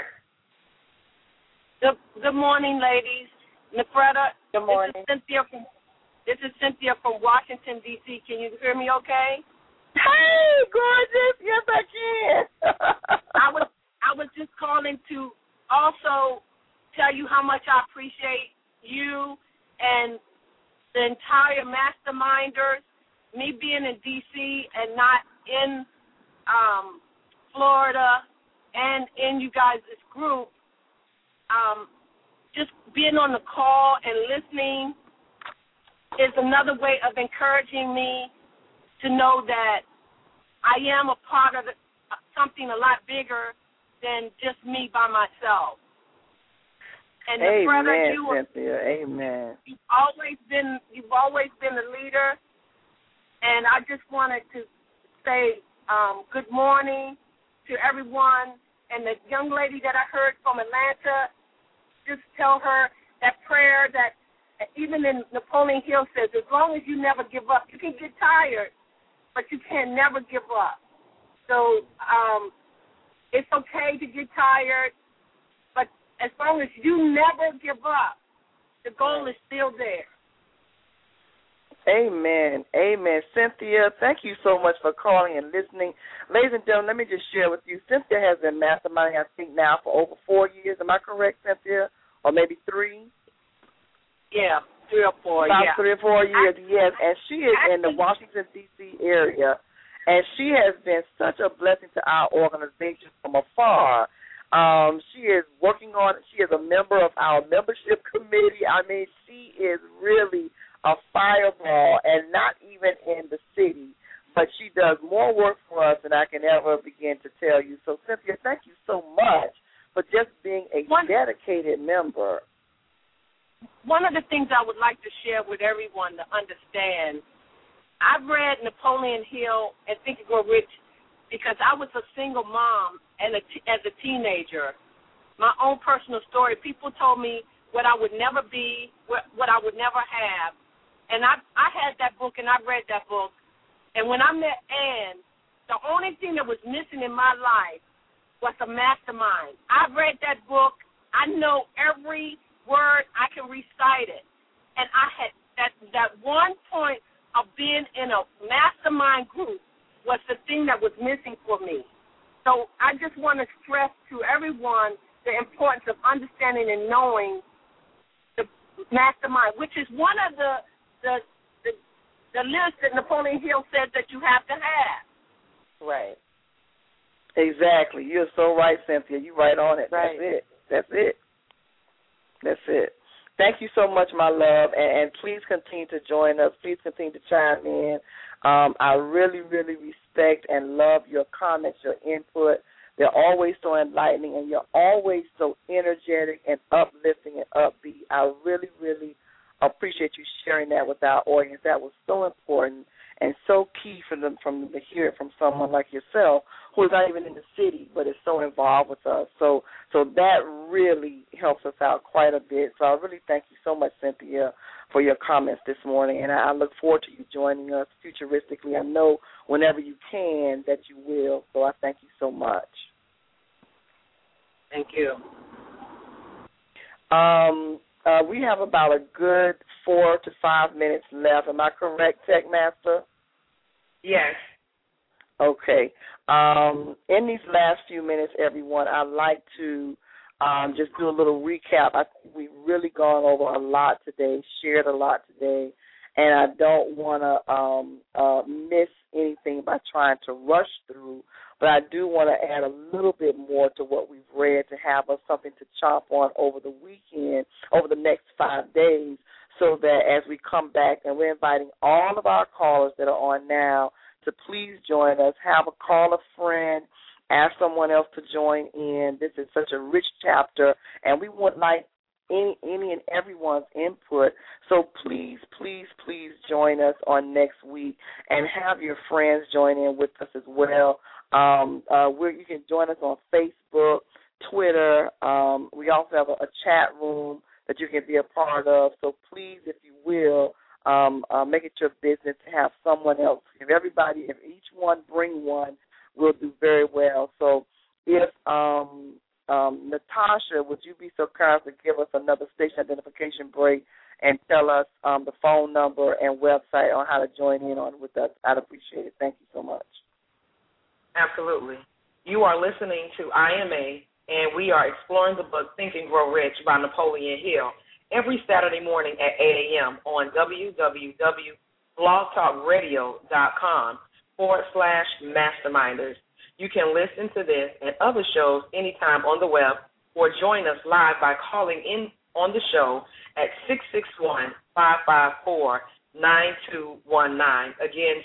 Good morning, ladies. Nefretta. Good morning. This is Cynthia from Washington, D.C. Can you hear me okay? Hey, gorgeous. Yes, I can. I was just calling to also tell you how much I appreciate you and the entire masterminders. Me being in D.C. and not in Florida and in you guys' group, just being on the call and listening is another way of encouraging me to know that I am a part of something a lot bigger than just me by myself. And amen, Cynthia. Amen. You've always been a leader, and I just wanted to say good morning to everyone. And the young lady that I heard from Atlanta, just tell her that prayer that even in Napoleon Hill says, as long as you never give up, you can get tired, but you can never give up. So it's okay to get tired, but as long as you never give up, the goal is still there. Amen. Amen. Cynthia, thank you so much for calling and listening. Ladies and gentlemen, let me just share with you, Cynthia has been masterminding, I think, now for over 4 years. Am I correct, Cynthia? Or maybe 3? Yeah, 3 or 4, About 3 or 4 years, yes. And she is in the Washington, D.C. area, and she has been such a blessing to our organization from afar. She is she is a member of our membership committee. I mean, she is really a fireball, and not even in the city, but she does more work for us than I can ever begin to tell you. So, Cynthia, thank you so much for just being a dedicated member. One of the things I would like to share with everyone to understand, I've read Napoleon Hill and Think and Grow Rich because I was a single mom and as a teenager. My own personal story, people told me what I would never be, what I would never have. And I had that book and I read that book. And when I met Ann, the only thing that was missing in my life was a mastermind. I read that book. I know every word. I can recite it. And I had that one point of being in a mastermind group was the thing that was missing for me. So I just want to stress to everyone the importance of understanding and knowing the mastermind, which is one of the list that Napoleon Hill said that you have to have. Right. Exactly. You're so right, Cynthia. You're right on it. Right. That's it. Thank you so much, my love, and please continue to join us. Please continue to chime in. I really, really respect and love your comments, your input. They're always so enlightening, and you're always so energetic and uplifting and upbeat. I really, really appreciate you sharing that with our audience. That was so important and so key for them to hear it from someone like yourself who is not even in the city but is so involved with us. So that really helps us out quite a bit. So I really thank you so much, Cynthia, for your comments this morning, and I look forward to you joining us futuristically. I know whenever you can that you will, so I thank you so much. Thank you. We have about a good 4 to 5 minutes left. Am I correct, Tech Master? Yes. Okay. In these last few minutes, everyone, I'd like to just do a little recap. I think we've really gone over a lot today, shared a lot today, and I don't want to miss anything by trying to rush through but I do want to add a little bit more to what we've read to have us something to chomp on over the weekend, over the next 5 days, so that as we come back, and we're inviting all of our callers that are on now to please join us, have a call a friend, ask someone else to join in. This is such a rich chapter, and we would like any and everyone's input. So please, please, please join us on next week and have your friends join in with us as well. You can join us on Facebook, Twitter. We also have a chat room that you can be a part of. So please, if you will, make it your business to have someone else. If each one bring one, we'll do very well. So if Natasha, would you be so kind to give us another station identification break and tell us the phone number and website on how to join in on with us? I'd appreciate it. Thank you so much. Absolutely. You are listening to IMA, and we are exploring the book Think and Grow Rich by Napoleon Hill every Saturday morning at 8 a.m. on www.blogtalkradio.com/masterminders. You can listen to this and other shows anytime on the web or join us live by calling in on the show at 661-554-9219. Again,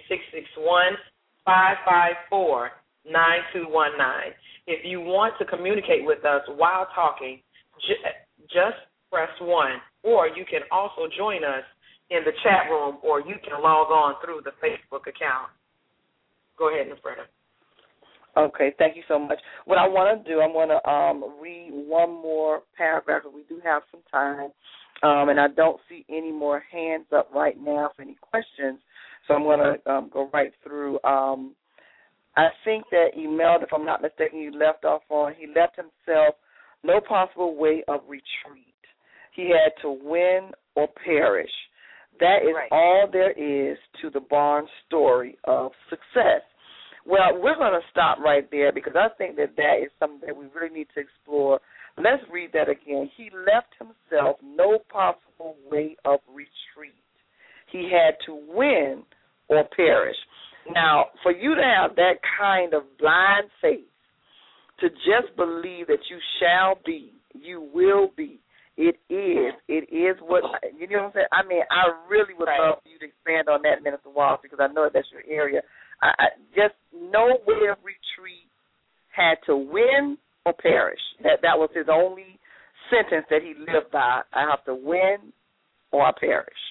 661-554-9219. If you want to communicate with us while talking, just press 1, or you can also join us in the chat room, or you can log on through the Facebook account. Go ahead, Ms. Freda. Okay, thank you so much. What I want to do, I'm going to read one more paragraph, because we do have some time, and I don't see any more hands up right now for any questions, so I'm going to go right through. I think that Imelda, if I'm not mistaken, you left off on, he left himself no possible way of retreat. He had to win or perish. That is right. All there is to the Barnes story of success. Well, we're going to stop right there, because I think that is something that we really need to explore. Let's read that again. He left himself no possible way of retreat. He had to win or perish. Now, for you to have that kind of blind faith, to just believe that you shall be, you will be, it is what, you know what I'm saying? I mean, I really would love for you to expand on that, Minister Wallace, because I know that's your area. I just no way of retreat, had to win or perish. That was his only sentence that he lived by. I have to win or I perish.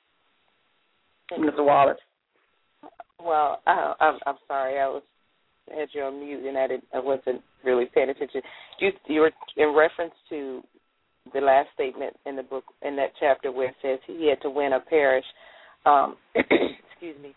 Mr. Wallace. Well, I'm sorry. I had you on mute, and I wasn't really paying attention. You were in reference to the last statement in the book, in that chapter where it says he had to win or perish. Excuse me.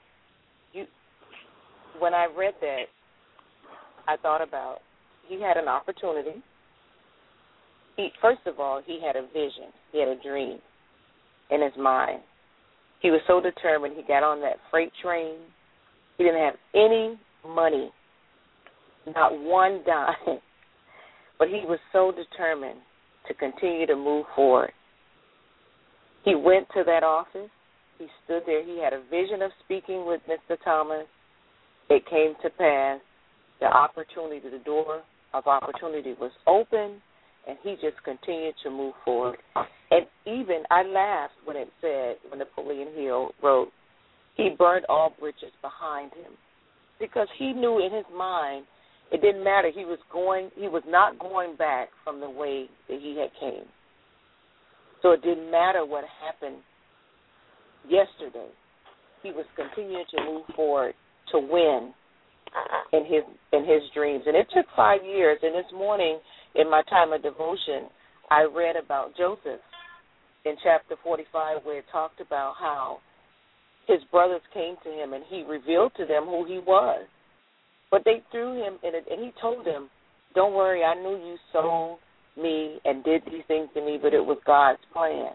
When I read that, I thought about he had an opportunity. First of all, he had a vision. He had a dream in his mind. He was so determined. He got on that freight train. He didn't have any money, not one dime, but he was so determined to continue to move forward. He went to that office. He stood there. He had a vision of speaking with Mr. Thomas. It came to pass. The door of opportunity was open, and he just continued to move forward. And even I laughed when it said, when Napoleon Hill wrote, he burned all bridges behind him, because he knew in his mind it didn't matter. He was not going back from the way that he had came. So it didn't matter what happened yesterday. He was continuing to move forward to win in his dreams. And it took 5 years. And this morning in my time of devotion, I read about Joseph in chapter 45, where it talked about how his brothers came to him and he revealed to them who he was. But they threw him in it, and he told them, don't worry, I knew you sold me and did these things to me, but it was God's plan.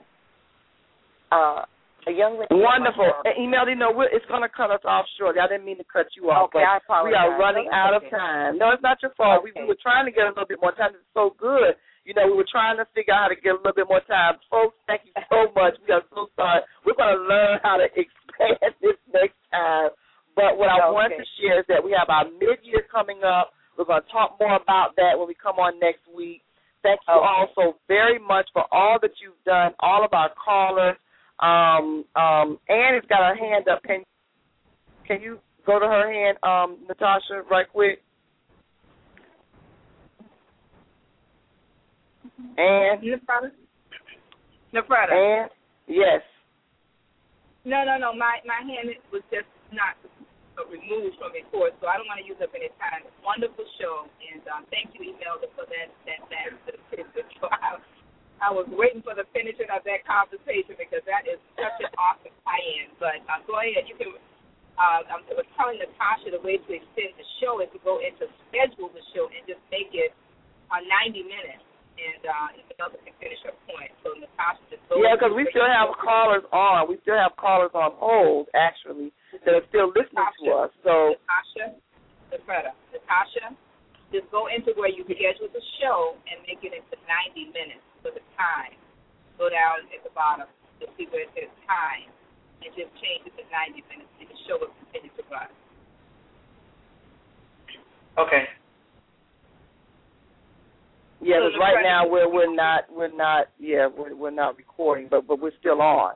A young lady. Wonderful. Imelda, it's going to cut us off shortly. I didn't mean to cut you off. Okay, I apologize. We are running out of time. No, it's not your fault. Okay. We were trying to get a little bit more time. It's so good. We were trying to figure out how to get a little bit more time. Folks, thank you so much. We are so sorry. We're going to learn how to expand this next time. But what I wanted to share is that we have our mid-year coming up. We're going to talk more about that when we come on next week. Thank you all so very much for all that you've done, all of our callers. Ann has got her hand up. Can you go to her hand, Natasha, right quick? Ann? Nefreda. Ann? Yes. No. My hand was just not removed from it, course, so I don't want to use up any time. Wonderful show, and thank you, Imelda, for that I was waiting for the finishing of that conversation because that is such an awesome tie-in. But go ahead, you can. I was telling Natasha the way to extend the show is to go into schedule the show and just make it 90 minutes. And Imelda can finish her point. So Natasha just goes. Yeah, because we still have callers on. We still have callers on hold, actually, that are still listening to us. So Natasha, just go into where you schedule the show and make it into 90 minutes for the time. Go down at the bottom to see where it says time and just change it to 90 minutes and the show will continue to run. Okay. Yeah, because right now we're not recording, but we're still on.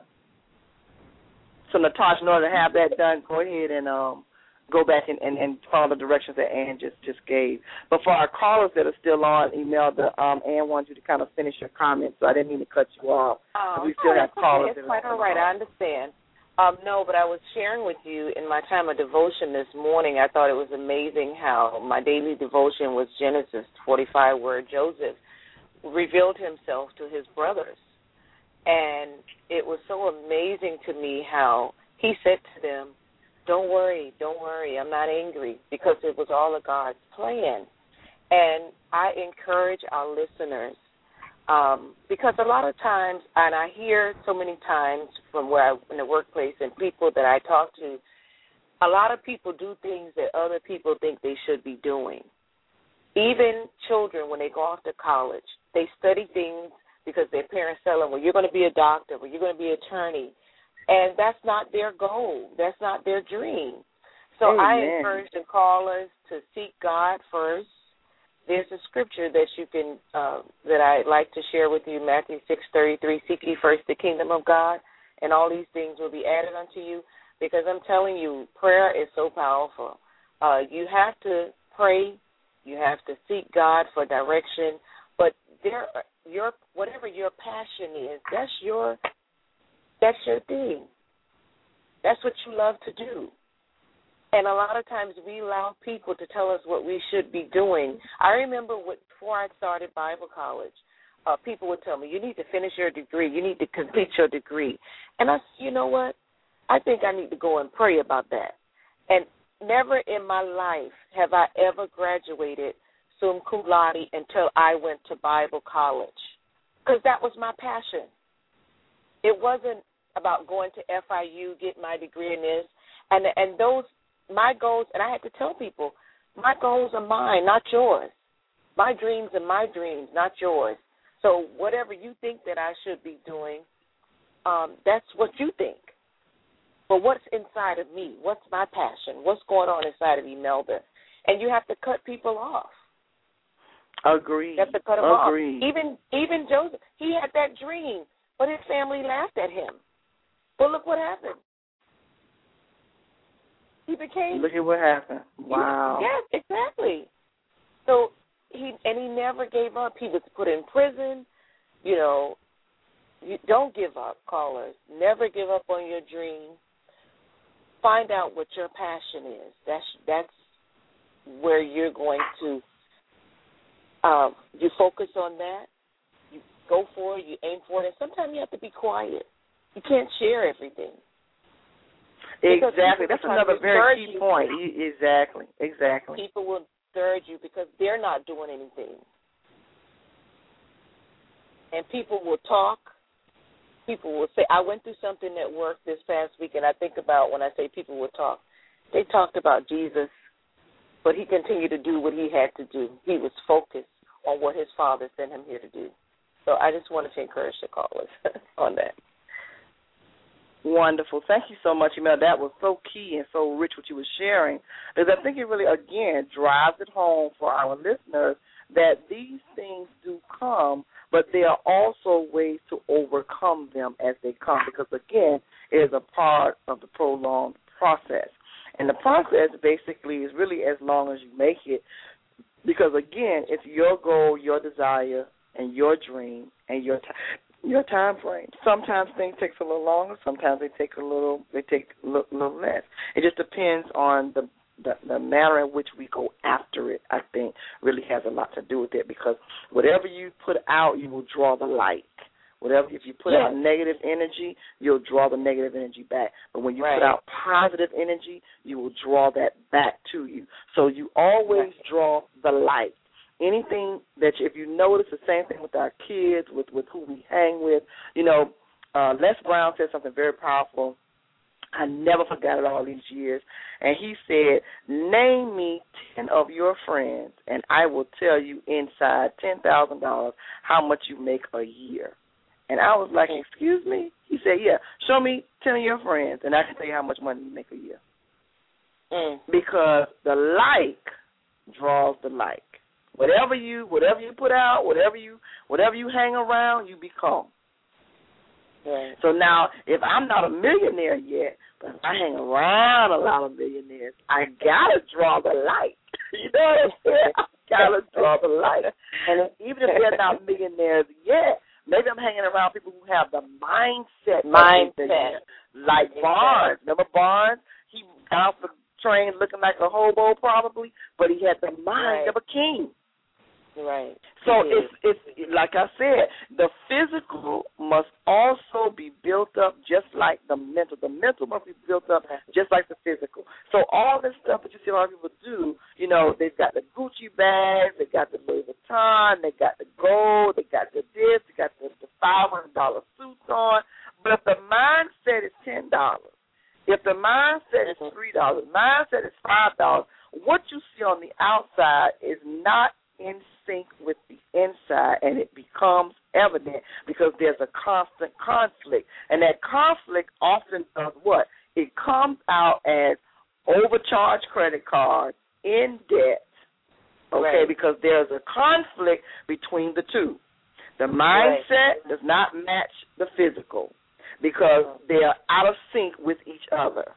So Natasha, in order to have that done, go ahead and go back and follow the directions that Ann just gave. But for our callers that are still on, Imelda, Ann wanted you to kind of finish your comments, so I didn't mean to cut you off. We still have callers. It's quite all right. I understand. No, but I was sharing with you in my time of devotion this morning, I thought it was amazing how my daily devotion was Genesis 45, where Joseph revealed himself to his brothers. And it was so amazing to me how he said to them, don't worry, I'm not angry, because it was all of God's plan. And I encourage our listeners, because a lot of times, and I hear so many times from in the workplace and people that I talk to, a lot of people do things that other people think they should be doing. Even children, when they go off to college, they study things because their parents tell them, well, you're going to be a doctor, well, you're going to be an attorney. And that's not their goal. That's not their dream. So Amen. I encourage the callers to seek God first. There's a scripture that you can that I'd like to share with you, Matthew 6:33, seek ye first the kingdom of God, and all these things will be added unto you, because I'm telling you, prayer is so powerful. You have to pray. You have to seek God for direction, but whatever your passion is, that's your thing. That's what you love to do. And a lot of times we allow people to tell us what we should be doing. I remember before I started Bible college, people would tell me, you need to finish your degree. You need to complete your degree. And I said, you know what? I think I need to go and pray about that. And never in my life have I ever graduated summa cum laude until I went to Bible college, because that was my passion. It wasn't about going to FIU, get my degree in this, and those my goals. And I had to tell people, my goals are mine, not yours. My dreams are my dreams, not yours. So whatever you think that I should be doing, that's what you think. But what's inside of me? What's my passion? What's going on inside of Imelda? And you have to cut people off. Agreed. You have to cut them off. Agreed. Even Joseph, he had that dream, but his family laughed at him. But look what happened. He became. Look at what happened. Wow. Yes, exactly. So he never gave up. He was put in prison. You don't give up, callers. Never give up on your dream. Find out what your passion is. That's where you're going to. You focus on that. You go for it. You aim for it. And sometimes you have to be quiet. You can't share everything. Exactly. That's another very key point. Exactly. People will discourage you because they're not doing anything. And people will talk. People will say, I went through something at work this past week, and I think about when I say people will talk. They talked about Jesus, but he continued to do what he had to do. He was focused on what his Father sent him here to do. So I just wanted to encourage the callers on that. Wonderful. Thank you so much, Emil. That was so key and so rich what you were sharing, because I think it really, again, drives it home for our listeners that these things do come, but there are also ways to overcome them as they come, because, again, it is a part of the prolonged process. And the process basically is really as long as you make it, because, again, it's your goal, your desire, and your dream, and your time frame. Sometimes things take a little longer. Sometimes they take a little less. It just depends on the manner in which we go after it, I think, really has a lot to do with it, because whatever you put out, you will draw the light. If you put out negative energy, you'll draw the negative energy back. But when you put out positive energy, you will draw that back to you. So you always draw the light. Anything that if you notice, the same thing with our kids, with who we hang with. Les Brown said something very powerful. I never forgot it all these years. And he said, name me 10 of your friends, and I will tell you inside $10,000 how much you make a year. And I was like, excuse me? He said, yeah, show me 10 of your friends, and I can tell you how much money you make a year. Because the like draws the like. Whatever you put out, whatever you hang around, you become. Right. So now, if I'm not a millionaire yet, but I hang around a lot of millionaires, I gotta draw the light. You know what I'm saying? I gotta draw the light. And even if they're not millionaires yet, maybe I'm hanging around people who have the mindset. Like Barnes. Remember Barnes? He got off the train looking like a hobo probably, but he had the mind of a king. Right. So it's like I said, the physical must also be built up just like the mental. The mental must be built up just like the physical. So all this stuff that you see a lot of people do, they've got the Gucci bags, they got the Louis Vuitton, they got the gold, they got the this, they got the $500 suits on. But if the mindset is $10, if the mindset is $3, mindset is $5, what you see on the outside is not in sync with the inside, and it becomes evident because there's a constant conflict. And that conflict often does what? It comes out as overcharged credit cards, in debt, because there's a conflict between the two. The mindset does not match the physical because they are out of sync with each other.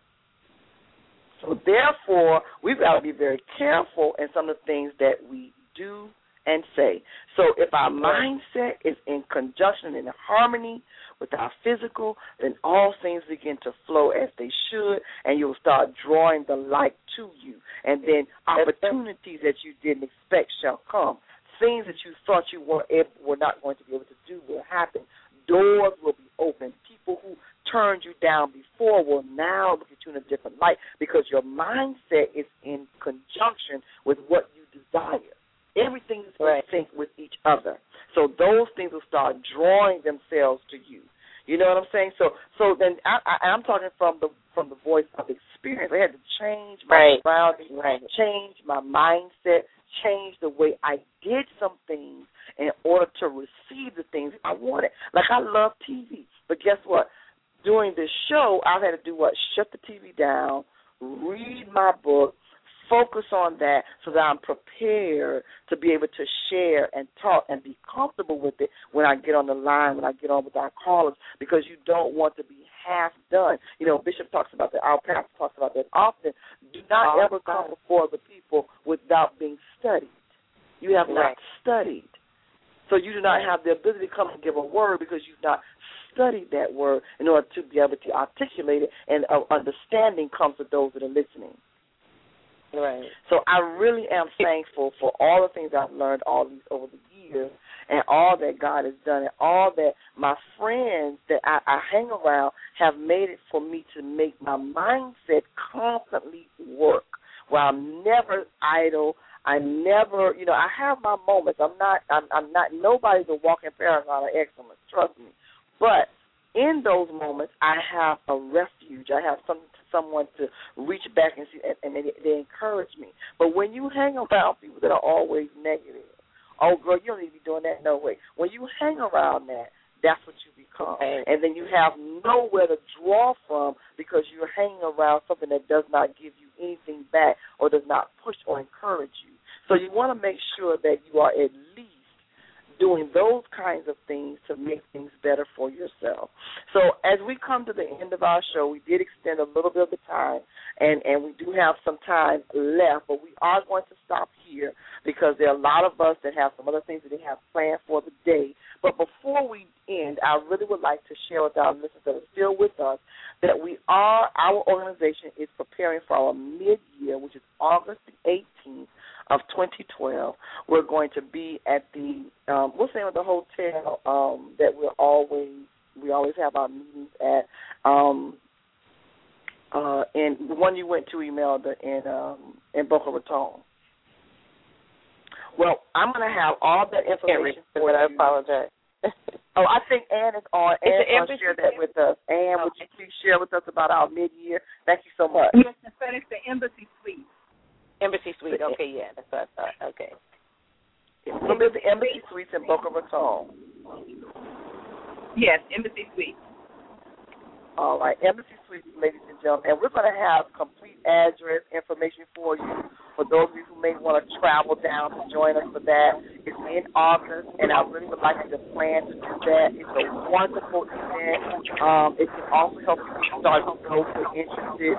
So therefore, we've got to be very careful in some of the things that we do and say. So if our mindset is in conjunction, in harmony with our physical, then all things begin to flow as they should, and you'll start drawing the light to you. And then opportunities that you didn't expect shall come. Things that you thought you were not going to be able to do will happen. Doors will be open. People who turned you down before will now look at you in a different light because your mindset is in conjunction with what you desire. Everything is in sync with each other. So those things will start drawing themselves to you. You know what I'm saying? So then I'm talking from the voice of experience. I had to change my surroundings, change my mindset, change the way I did some things in order to receive the things I wanted. Like I love TV, but guess what? During this show, I've had to do what? Shut the TV down, read my book, focus on that so that I'm prepared to be able to share and talk and be comfortable with it when I get on the line, when I get on with our callers, because you don't want to be half done. Bishop talks about that. Our pastor talks about that often. Do not ever come before the people without being studied. You have not studied. So you do not have the ability to come and give a word because you've not studied that word in order to be able to articulate it, and understanding comes to those that are listening. Right. So I really am thankful for all the things I've learned over the years and all that God has done and all that my friends that I hang around have made it for me to make my mindset constantly work, where I'm never idle. I never, I have my moments. I'm not nobody's a walking paragon of excellence, trust me. But in those moments, I have a refuge. I have someone to reach back and see, and they encourage me. But when you hang around people that are always negative, oh, girl, you don't need to be doing that, no way. When you hang around that, that's what you become. Right. And then you have nowhere to draw from because you're hanging around something that does not give you anything back or does not push or encourage you. So you want to make sure that you are at least doing those kinds of things to make things better for yourself. So as we come to the end of our show, we did extend a little bit of the time, and we do have some time left, but we are going to stop here because there are a lot of us that have some other things that they have planned for the day. But before we end, I really would like to share with our listeners that are still with us that our organization is preparing for our mid-year, which is August the 18th of 2012. We're going to be at the what's the name of the hotel that we always have our meetings at, in the one you went to, Imelda, in Boca Raton. Well, I'm going to have all that information for you. I apologize. Oh, I think Ann is on. Ann is going to share that with us. Ann, would you please share with us about our mid-year? Thank you so much. Yes, it's the Embassy Suite. Embassy Suite. Okay, yeah, that's what I thought. Okay. So there's the Embassy Suites in Boca Raton. Yes, Embassy Suite. All right, Embassy Suites, ladies and gentlemen. And we're going to have complete address information for you, for those of you who may want to travel down to join us for that. It's in August, and I really would like you to plan to do that. It's a wonderful event. It can also help you start to go if you're interested.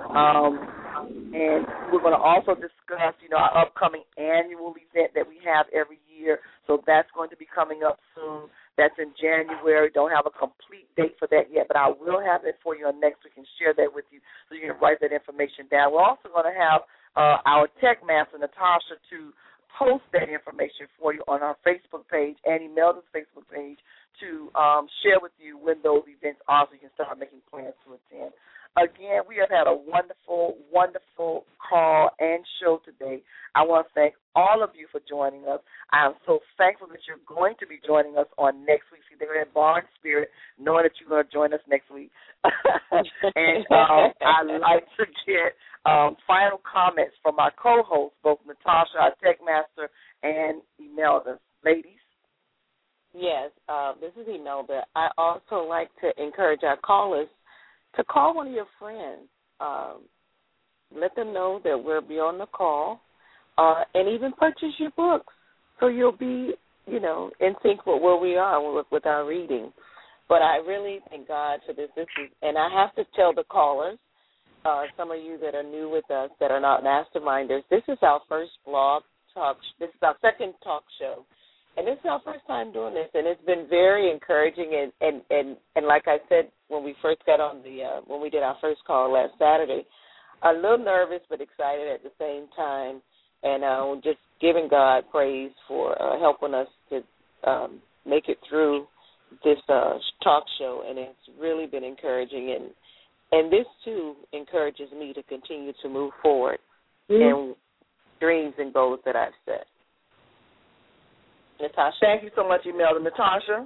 And we're going to also discuss, our upcoming annual event that we have every year. So that's going to be coming up soon. That's in January. Don't have a complete date for that yet, but I will have it for you on next week and share that with you so you can write that information down. We're also going to have our tech master, Natasha, to post that information for you on our Facebook page, Annie Melden's Facebook page, to share with you when those events are so you can start making plans to attend. Again, we have had a wonderful, wonderful call and show today. I want to thank all of you for joining us. I am so thankful that you're going to be joining us on next week. See, they're in bar and spirit, knowing that you're going to join us next week. And I'd like to get final comments from our co-hosts, both Natasha, our tech master, and Imelda. Ladies? Yes, this is Imelda. I also like to encourage our callers to call one of your friends. Let them know that we'll be on the call, and even purchase your books so you'll be, in sync with where we are with our reading. But I really thank God for this. And I have to tell the callers, some of you that are new with us that are not masterminders, this is our first blog talk. This is our second talk show. And this is our first time doing this, and it's been very encouraging. And like I said when we first got on when we did our first call last Saturday, a little nervous but excited at the same time, and just giving God praise for helping us to make it through this talk show. And it's really been encouraging, and this too encourages me to continue to move forward in dreams and goals that I've set. Natasha? Thank you so much, Imelda. Natasha?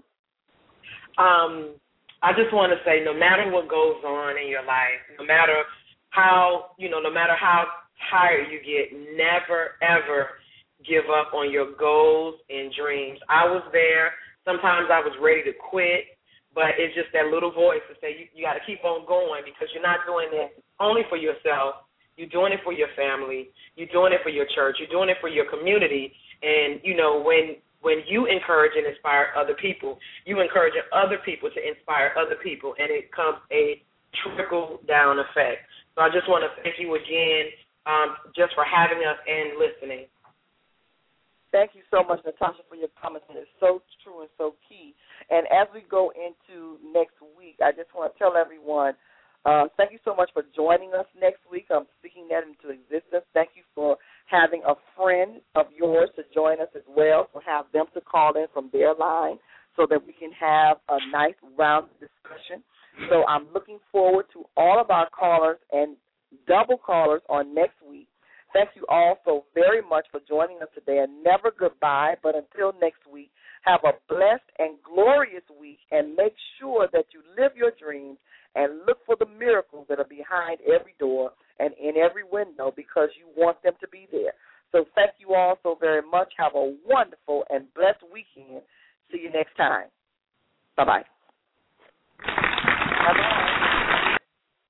I just want to say, no matter what goes on in your life, no matter how tired you get, never, ever give up on your goals and dreams. I was there. Sometimes I was ready to quit, but it's just that little voice to say you got to keep on going because you're not doing it only for yourself. You're doing it for your family. You're doing it for your church. You're doing it for your community. And, when you encourage and inspire other people, you encourage other people to inspire other people, and it comes a trickle-down effect. So I just want to thank you again just for having us and listening. Thank you so much, Natasha, for your comments. It's so true and so key. And as we go into next week, I just want to tell everyone, thank you so much for joining us next week. I'm speaking that into existence. Thank you for having a friend of yours to join us as well, so have them to call in from their line so that we can have a nice round of discussion. So I'm looking forward to all of our callers and double callers on next week. Thank you all so very much for joining us today. And never goodbye, but until next week, have a blessed and glorious week, and make sure that you live your dreams and look for the miracles that are behind every door and in every window because you want them to be there. So thank you all so very much. Have a wonderful and blessed weekend. See you next time. Bye-bye. Bye-bye.